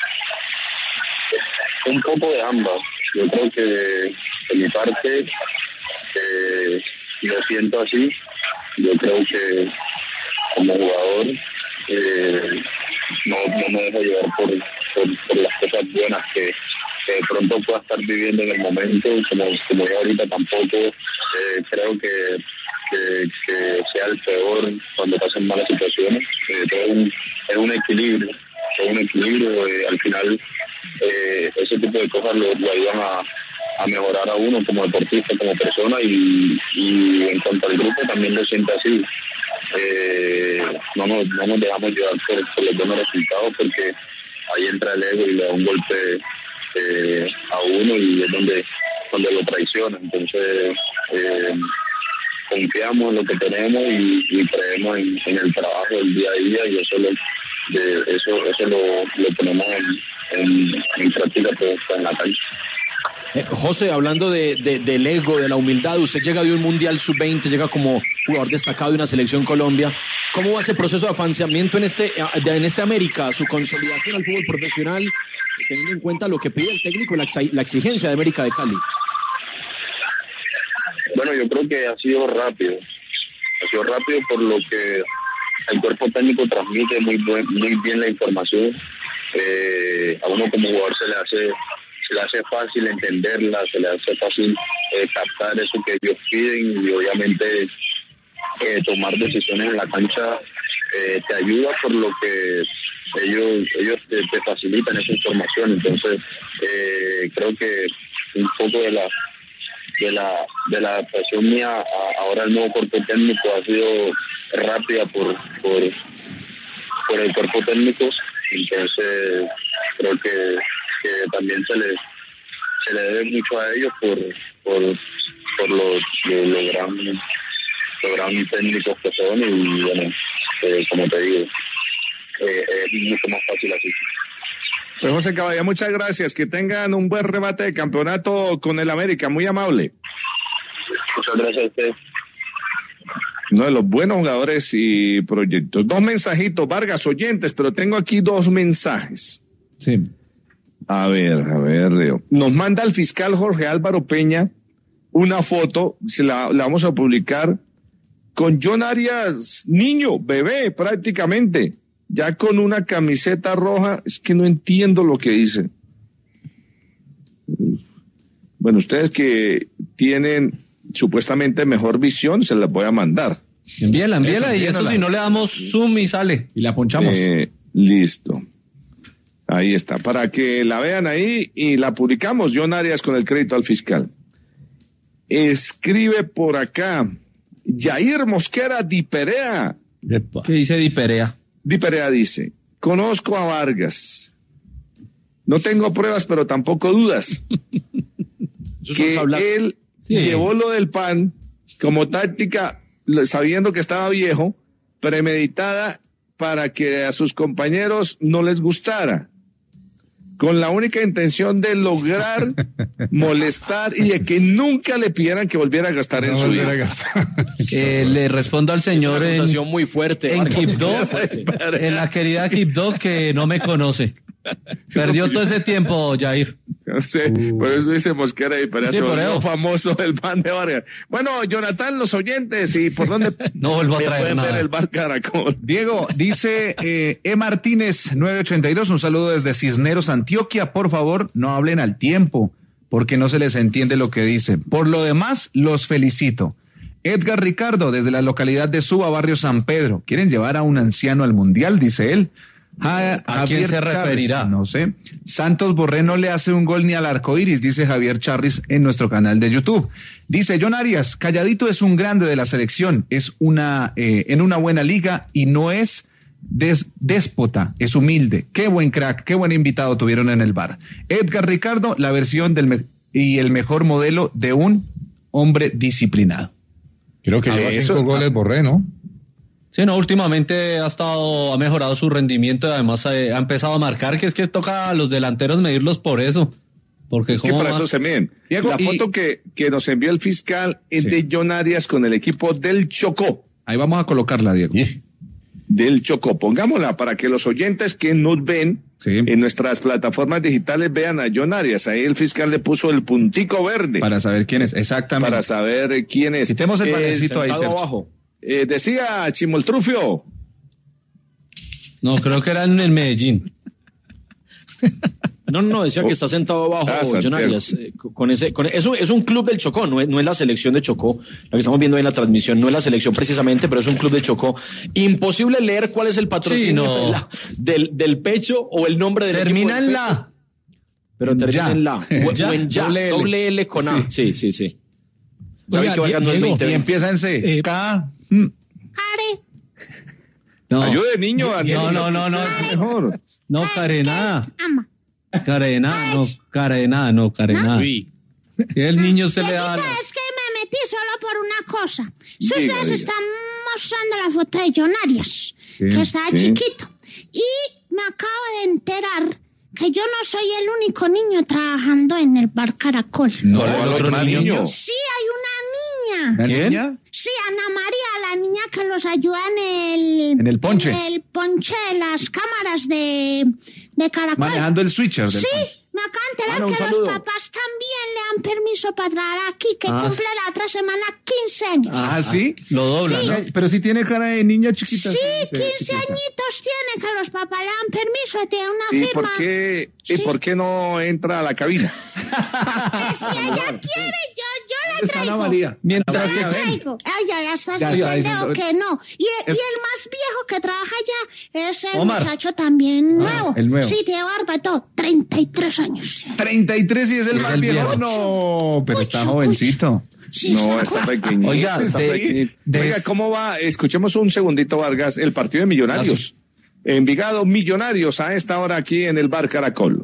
Un poco de ambas. Yo creo que de mi parte eh, lo siento así. Yo creo que como jugador eh, no, no me dejo llevar por, por, por las cosas buenas que, que de pronto pueda estar viviendo en el momento, como, como yo ahorita tampoco eh, creo que, que, que sea el peor cuando pasen malas situaciones. Eh, es, un, es un equilibrio, es un equilibrio, eh, al final eh, ese tipo de cosas lo, lo ayudan a, a mejorar a uno como deportista, como persona, y, y en cuanto al grupo también lo siento así. Eh, no, nos, no nos dejamos llevar por, por los buenos resultados, porque ahí entra el ego y le da un golpe eh, a uno, y es donde, donde lo traiciona. Entonces eh, confiamos en lo que tenemos y, y creemos en, en el trabajo del día a día, y eso lo, de, eso, eso lo, lo ponemos en, en, en práctica pues, en la cancha. Eh, José, hablando de, de, del ego, de la humildad, usted llega de un Mundial sub veinte, llega como jugador destacado de una selección Colombia. ¿Cómo va ese proceso de afianzamiento en este, en este América, su consolidación al fútbol profesional, teniendo en cuenta lo que pide el técnico y la, la exigencia de América de Cali? Bueno, yo creo que ha sido rápido. Ha sido rápido por lo que el cuerpo técnico transmite muy, buen, muy bien la información. Eh, a uno como jugador se le hace... se le hace fácil entenderla, se le hace fácil eh, captar eso que ellos piden, y obviamente eh, tomar decisiones en la cancha eh, te ayuda, por lo que ellos ellos te, te facilitan esa información. Entonces eh, creo que un poco de la de la de la adaptación mía a, ahora al nuevo cuerpo técnico ha sido rápida por por por el cuerpo técnico. Entonces creo que, que también se le se le debe mucho a ellos por por por los, los, los gran los gran técnicos que son, y bueno, eh, como te digo, eh, es mucho más fácil así. Pues José Caballa, muchas gracias, que tengan un buen remate de campeonato con el América, muy amable. Muchas gracias a ustedes. Uno de los buenos jugadores y proyectos. Dos mensajitos, Vargas, oyentes, pero tengo aquí dos mensajes. Sí. A ver, a ver, Leo. Nos manda el fiscal Jorge Álvaro Peña una foto, se la, la vamos a publicar, con John Arias, niño, bebé, prácticamente, ya con una camiseta roja. Es que no entiendo lo que dice. Bueno, ustedes que tienen supuestamente mejor visión, se las voy a mandar. Envíela, envíela, y eso si no le damos zoom y sale. Y la ponchamos. Eh, listo. Ahí está, para que la vean ahí y la publicamos. John Arias con el crédito al fiscal. Escribe por acá Jair Mosquera Di Perea. ¿Qué dice Di Perea? Di Perea dice: conozco a Vargas. No tengo pruebas, pero tampoco dudas. que él sí. llevó lo del P A N como táctica, sabiendo que estaba viejo, premeditada, para que a sus compañeros no les gustara. con la única intención de lograr molestar y de que nunca le pidieran que volviera a gastar en No su volver a vida. gastar. Eh, le respondo al señor Es una en, acusación muy fuerte. en Vargas. Quibdó, en la querida Quibdó, que no me conoce. Perdió todo ese tiempo, Jair. No sé, por eso dice Mosquera y para Sí, eso por volvió eso. famoso el pan de Vargas. Bueno, Jonathan, los oyentes, ¿y por dónde No vuelvo a me traer pueden nada. ver el Bar Caracol? Diego, dice eh, E. Martínez nueve ochenta y dos, un saludo desde Cisneros, Antioquia. Por favor, no hablen al tiempo, porque no se les entiende lo que dicen. Por lo demás, los felicito. Edgar Ricardo, desde la localidad de Suba, barrio San Pedro. ¿Quieren llevar a un anciano al mundial? Dice él. Ja- ¿A quién se Charris, referirá? no sé. Santos Borré no le hace un gol ni al arco iris, dice Javier Charris en nuestro canal de YouTube. Dice John Arias, Calladito es un grande de la selección, es una eh, en una buena liga y no es des- déspota, es humilde. Qué buen crack, qué buen invitado tuvieron en el bar. Edgar Ricardo, la versión del me- y el mejor modelo de un hombre disciplinado. Creo que Ah, lleva eso- cinco goles Borré, ¿no? Sí, no, últimamente ha estado, ha mejorado su rendimiento y además eh, ha empezado a marcar, que es que toca a los delanteros medirlos por eso. Porque Es que cómo para más- eso se miden. Diego, La y- foto que, que nos envió el fiscal es Sí. de John Arias con el equipo del Chocó. Ahí vamos a colocarla, Diego. Del Chocó. Pongámosla para que los oyentes que nos ven Sí. en nuestras plataformas digitales vean a John Arias. Ahí el fiscal le puso el puntico verde Para saber quién es, exactamente. para saber eh, quién es. Quitemos el Eh, panecito ahí, Sentado Sergio. abajo. eh, decía Chimoltrufio. No, creo que era en el Medellín. No, no, no, decía que está sentado abajo, Ah, John Santiago. Arias. eh, con ese, con, eso es un club del Chocó, no es, no es la selección de Chocó. Lo que estamos viendo ahí en la transmisión no es la selección precisamente, pero es un club de Chocó. Imposible leer cuál es el patrocinio Sí, no. de la- del, del pecho o el nombre del Termina equipo del en pecho. la. Pero termina Ya. en la. O, Ya. o en ya. Doble L. Doble L con A. Sí, sí, sí. Saben Oiga, que Vargas no es Diego, veinte Y veinte. empieza en C. Eh, K. mm. Care, No, Ayude, niño. a- no, no, no, no. Mejor. No, Carenada. ama. Carenada, no, Carenada, no, Carenada. Uy. Si el niño se le da. Dieguito, es que me metí solo por una cosa. Diga, Ustedes diga. están mostrando la foto de John Arias, que estaba sí. chiquito. Y me acabo de enterar que yo no soy el único niño trabajando en el Bar Caracol. No, ¿Cuál al otro otro niño? niño. Sí, hay una niña. ¿La ¿Quién? niña? Sí, Ana María, la niña que los ayuda en el... En el ponche. En el ponche de las cámaras de, de Caracol. Manejando el switcher del Sí, punch. me acabo de enterar Ana, un que saludo. los papás también le dan permiso para trabajar aquí, que Ah, cumple la otra semana quince años. Ah, ¿sí? Lo dobla, Sí. ¿no? Pero sí tiene cara de niña chiquita. Sí, sí, quince chiquita. añitos tiene que los papás le dan permiso, tiene una ¿Y firma. por qué, y Sí. por qué no entra a la cabina? Que si ella quiere, yo, yo la Está traigo. Ana María. Mientras Ana que- La María, ven. traigo. Ay, ya, ya está, Ya sí, está pendejo diciendo- que no. Y, y Es- el más viejo que trabaja allá es el Omar. muchacho también nuevo. el nuevo. Sí, tiene barba y todo, treinta y tres años. treinta y tres y es el Es más el viejo. viejo. No, pero está Cucho, jovencito. Sí, No, está pequeñito. Oiga, está de- pequeñito. de- Oiga, ¿cómo va? Escuchemos un segundito, Vargas, el partido de Millonarios. Envigado Millonarios a esta hora aquí en el Bar Caracol.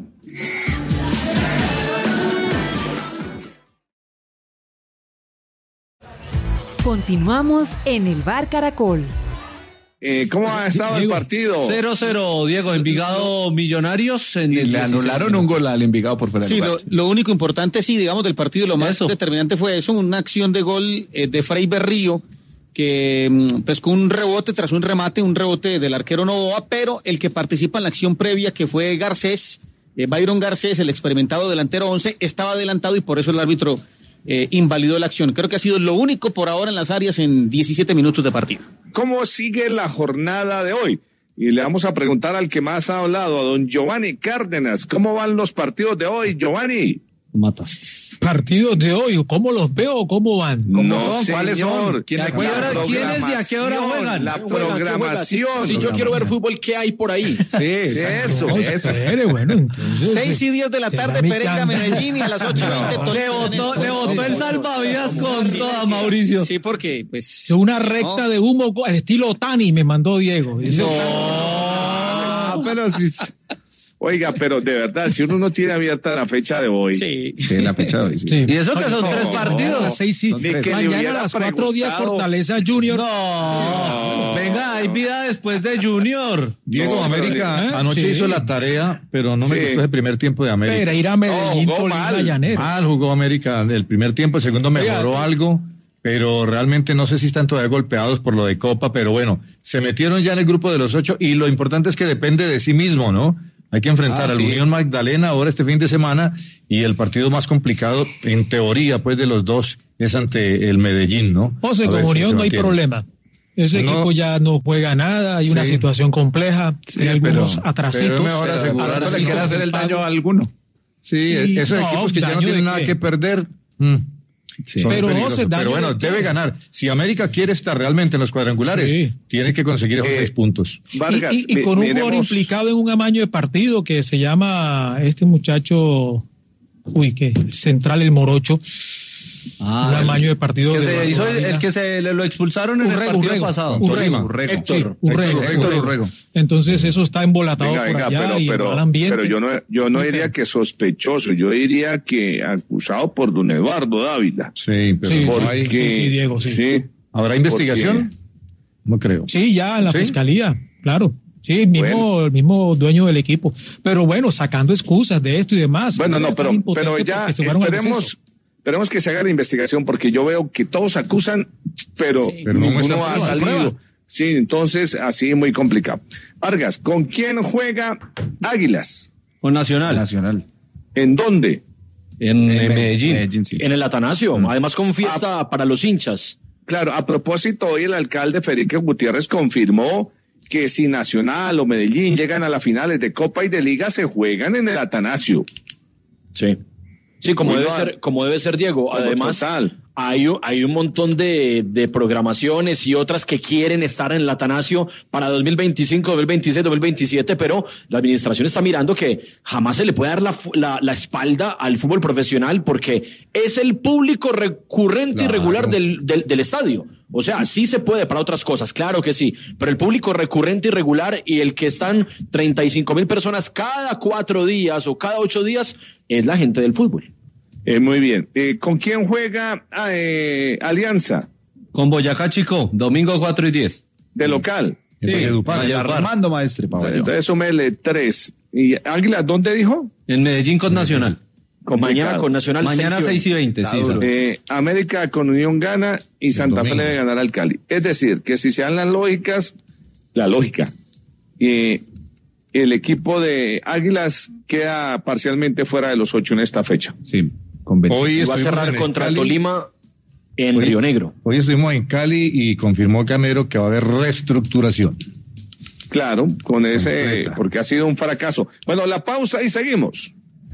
Continuamos en el Bar Caracol. Eh, ¿Cómo ha estado el Diego, partido? cero cero, Diego, Envigado Millonarios en Y el le dieciséis. anularon un gol al Envigado por fuera de Sí, lugar. lo, lo único importante, sí, digamos, del partido, lo más Eso. determinante fue eso, una acción de gol eh, de Fray Berrío, que mm, pescó un rebote tras un remate, un rebote del arquero Novoa, pero el que participa en la acción previa, que fue Garcés, eh, Byron Garcés, el experimentado delantero once, estaba adelantado y por eso el árbitro eh, invalidó la acción. Creo que ha sido lo único por ahora en las áreas en diecisiete minutos de partido. ¿Cómo sigue la jornada de hoy? Y le vamos a preguntar al que más ha hablado, a don Giovanni Cárdenas. ¿Cómo van los partidos de hoy, Giovanni? Mataste. Partidos de hoy, ¿cómo los veo? ¿Cómo van? ¿Cómo No, son? ¿Cuáles señor. son? ¿Quién ¿A le qué cuenta? hora- La quiénes y a qué hora juegan? La ¿Qué juega? ¿Qué juega? programación. Si, si yo quiero ver fútbol, ¿qué hay por ahí? Sí, Sí, exacto. eso. No, eso. espere, bueno, entonces. Seis y diez de la te tarde, da mi Pereira, chance. Medellín, y a las ocho y veinte, Le botó, le botó el salvavidas con toda, Mauricio. Sí, porque, pues... Una recta de humo al estilo Tani me mandó Diego. Dice, Ah, pero sí. Oiga, pero de verdad, si uno no tiene abierta la fecha de hoy. Sí, sí la fecha de hoy. Sí. Sí. Y eso que son no, tres partidos. No, seis, sí. Mañana a las cuatro días Fortaleza Junior. No. no. Venga, hay vida después de Junior. Diego, no, América ¿eh? anoche Sí. hizo la tarea, pero no me Sí. gustó el primer tiempo de América. Pero ir a Medellín, No, jugó Tolima, mal. Llaneros. Mal jugó América el primer tiempo, el segundo mejoró Oiga, algo, pero realmente no sé si están todavía golpeados por lo de Copa, pero bueno, se metieron ya en el grupo de los ocho y lo importante es que depende de sí mismo, ¿no? Hay que enfrentar Ah, al sí. Unión Magdalena ahora este fin de semana y el partido más complicado, en teoría, pues de los dos, es ante el Medellín, ¿no? José, A ver con si se Unión no hay mantiene. problema. Ese No. equipo ya no juega nada, hay una Sí. situación compleja, Sí, hay algunos pero- atracitos. pero es mejor Pero asegurar ahora Ahora sí le quiere con hacer el pago. daño a alguno. Sí, Sí, esos no, equipos que ya no ¿daño tienen de nada qué? que perder. mm, Sí. son Pero, peligrosos. José, daño Pero bueno, de qué? debe ganar. Si América quiere estar realmente en los cuadrangulares, Sí. tiene que conseguir esos Eh, seis puntos. Vargas, y, y- y mi- con un miremos- jugador implicado en un amaño de partido que se llama este muchacho, uy, que central el Morocho, Ah, un amaño de partido. que de se hizo el, Bartolomé. el que se le lo expulsaron en Urrego, el partido Urrego, pasado. Urrego, Urrego. Sí, Héctor, Urrego, Héctor, Héctor Urrego. Urrego. Entonces eso está embolatado Venga, por venga, allá pero, y pero, mal ambiente. pero yo no, yo no Muy diría feo. que sospechoso, yo diría que acusado por don Eduardo Dávila. Sí, pero Sí, no sí, hay- sí, sí, Diego, sí. ¿Habrá investigación? No creo. Sí, ya en la ¿Sí? fiscalía, claro. Sí, el mismo, Bueno. el mismo dueño del equipo. Pero bueno, sacando excusas de esto y demás. Bueno, no, Están pero, impotentes pero ya porque se fueron al esperemos, descenso. esperemos que se haga la investigación porque yo veo que todos acusan, pero, Pero no ninguno muestran ha pruebas. salido. Prueba. Sí, entonces así muy complicado. Vargas, ¿con quién juega Águilas? Con Nacional. Nacional. ¿En dónde? En, en Me- Medellín. Medellín, sí. En el Atanasio, además con fiesta para los hinchas. Claro, a propósito, hoy el alcalde Federico Gutiérrez confirmó que si Nacional o Medellín llegan a las finales de Copa y de Liga, se juegan en el Atanasio. Sí. Sí, como Muy debe mal. ser, como debe ser, Diego. Como Además, total. hay, un- hay un montón de, de programaciones y otras que quieren estar en el Atanasio para dos mil veinticinco, dos mil veintiséis, dos mil veintisiete, pero la administración está mirando que jamás se le puede dar la, fu- la, la espalda al fútbol profesional porque es el público recurrente y Claro. regular del, del, del estadio. O sea, sí se puede para otras cosas, claro que sí, pero el público recurrente y regular y el que están treinta y cinco mil personas cada cuatro días o cada ocho días es la gente del fútbol. Eh, muy bien. Eh, ¿Con quién juega ah, eh, Alianza Con Boyacá Chico, domingo cuatro y diez. de local? Sí, Valledupar. Armando Maestre, Pablo. Entonces súmele tres. ¿Y Águilas dónde dijo? En Medellín con Nacional. Complicado. Mañana con Nacional. Mañana seis y veinte, sí. Claro. Eh, América con Unión gana y Santa Fe domingo. le debe ganar al Cali. Es decir, que si se dan las lógicas, la lógica, eh, el equipo de Águilas queda parcialmente fuera de los ocho en esta fecha. Sí, con veinte. Hoy Y va a estuvimos cerrar en el contra Cali. Tolima en Hoy- Río Negro. Hoy estuvimos en Cali y confirmó Camero que va a haber reestructuración. Claro, con ese, Completa. porque ha sido un fracaso. Bueno, la pausa y seguimos.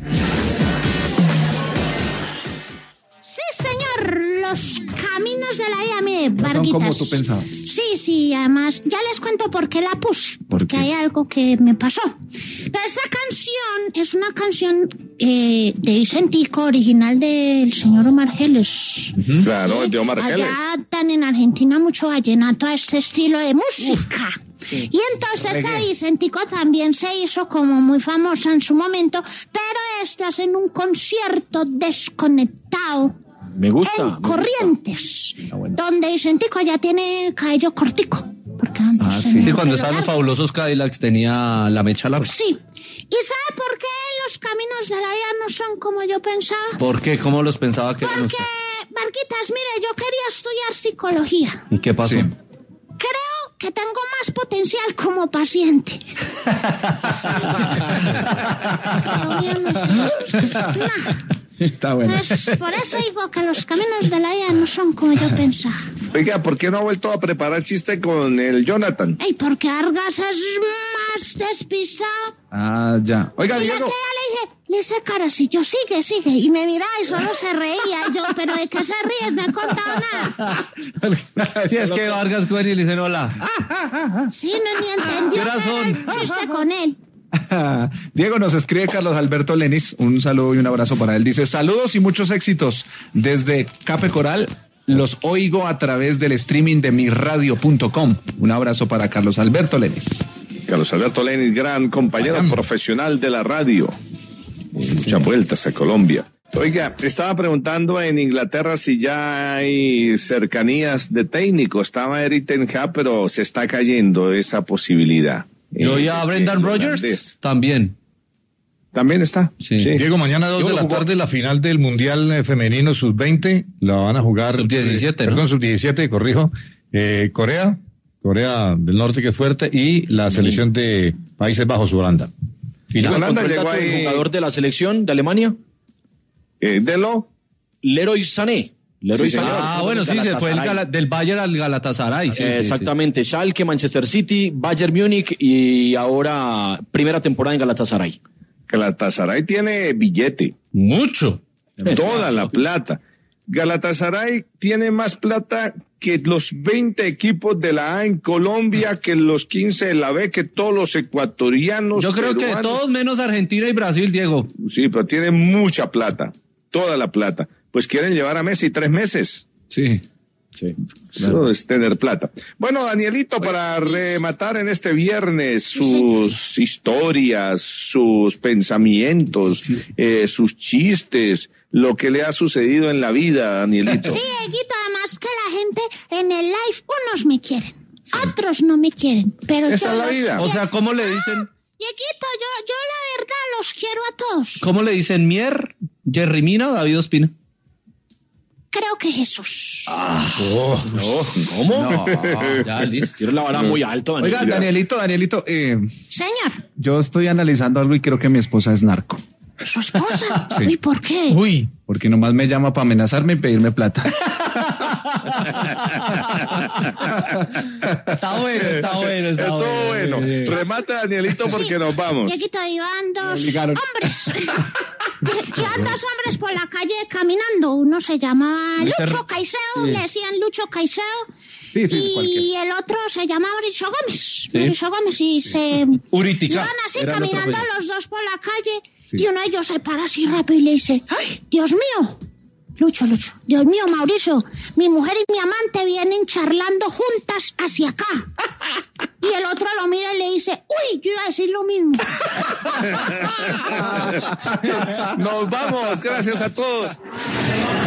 Sí, señor, los caminos de la I A, mire, No son Varguitas. como tú pensabas. Sí, sí, además, ya les cuento por qué la puse, ¿Por porque qué? hay algo que me pasó. Pero esa canción es una canción eh, de Vicentico, original del señor Omar Geles. Claro, es de Omar Geles. Allá dan en Argentina mucho vallenato a este estilo de música. Y entonces esta Vicentico también se hizo como muy famosa en su momento, pero esta es en un concierto desconectado Me gusta. en me gusta. Corrientes, donde Vicentico ya tiene cabello cortico. Porque antes Ah, tenía Sí, cuando pelo estaban los largo. fabulosos Cadillacs tenía la mecha larga. Sí. ¿Y sabe por qué los caminos de la vida no son como yo pensaba? ¿Por qué? ¿Cómo los pensaba que eran Porque, usted? Marquitas, mire, yo quería estudiar psicología. ¿Y qué pasó? Sí. Creo que tengo más potencial como paciente. Lo mío no es- Nah. Está bueno. Pues por eso digo que los caminos de la vida no son como yo pensaba. Oiga, ¿por qué no ha vuelto a preparar chiste con el Jonathan? Ey, porque Argas es más despistado. Ah, ya. Oiga, Y la que Diego. ya le dije, le hice cara así, yo sigue, sigue. Y me miraba y solo se reía. Y yo, pero ¿de qué se ríes? No he contado nada. Sí, es que Vargas Cohen y le dicen hola. Sí, no ni entendió. ¿Qué horas que era el son? chiste con él. Diego, nos escribe Carlos Alberto Lenis, un saludo y un abrazo para él. Dice, saludos y muchos éxitos desde Cape Coral. Los oigo a través del streaming de mi radio punto com. Un abrazo para Carlos Alberto Lenis. Carlos Alberto Lenis, gran compañero Ayam. profesional de la radio. Sí, Muchas sí. vueltas a Colombia. Oiga, estaba preguntando en Inglaterra si ya hay cercanías de técnico. Estaba Eric Ten Hag, pero se está cayendo esa posibilidad. Yo eh, ya a Brendan Rodgers también. También está. Sí. Sí. Diego, mañana a dos de la jugó. tarde la final del Mundial Femenino sub veinte. La van a jugar. sub diecisiete, eh, ¿no? Perdón, sub diecisiete, corrijo. Eh, Corea, Corea del Norte, que es fuerte, y la selección de Países Bajos, Holanda. Final Holanda llegó ahí... el jugador de la selección de Alemania. Eh, ¿De lo? Leroy Sané. Leroy sí, Sané. Ah, bueno, sí, se fue el Gala, del Bayern al Galatasaray. Sí, eh, sí, exactamente. Sí. Schalke, Manchester City, Bayern Múnich y ahora primera temporada en Galatasaray. Galatasaray tiene billete. Mucho. Toda la plata. Galatasaray tiene más plata que los veinte equipos de la A en Colombia, que los quince de la B, que todos los ecuatorianos. Yo creo peruanos. que todos menos Argentina y Brasil, Diego. Sí, pero tiene mucha plata. Toda la plata. Pues quieren llevar a Messi tres meses. Sí. Sí, claro. Eso es tener plata. Bueno, Danielito, para rematar en este viernes sus sí. historias, sus pensamientos, sí. eh, sus chistes, lo que le ha sucedido en la vida, Danielito. Sí, Eguito, además que la gente en el live, unos me quieren, sí. otros no me quieren, pero esa yo es la los vida. quiero. O sea, ¿cómo le dicen? Dieguito, yo, yo la verdad los quiero a todos. ¿Cómo le dicen Mier, Jerry Mina o David Ospina? Creo que Jesús. Ah, oh, no, ¿cómo? No, ya, listo. Tiro la vara muy alto, Daniel. Oiga, Danielito, Danielito. Eh, Señor. Yo estoy analizando algo y creo que mi esposa es narco. ¿Su esposa? Sí. Uy, ¿por qué? Uy, porque nomás me llama para amenazarme y pedirme plata. Está bueno, está bueno, está Estuvo bueno. bueno. Remata, Danielito, porque sí. nos vamos. Dieguito, iban dos hombres. Iban dos hombres por la calle caminando. Uno se llamaba Lucho Caicedo, sí. le decían Lucho Caicedo. Sí, sí, y cualquier. El otro se llamaba Mauricio Gómez. Sí. Mauricio Gómez y se... Uritica. Iban así Era caminando los dos por la calle. Sí. Y uno de ellos se para así rápido y le dice, ¡ay, Dios mío! Lucho, Lucho, Dios mío, Mauricio, mi mujer y mi amante vienen charlando juntas hacia acá. Y el otro lo mira y le dice, uy, yo iba a decir lo mismo. Nos vamos, gracias a todos.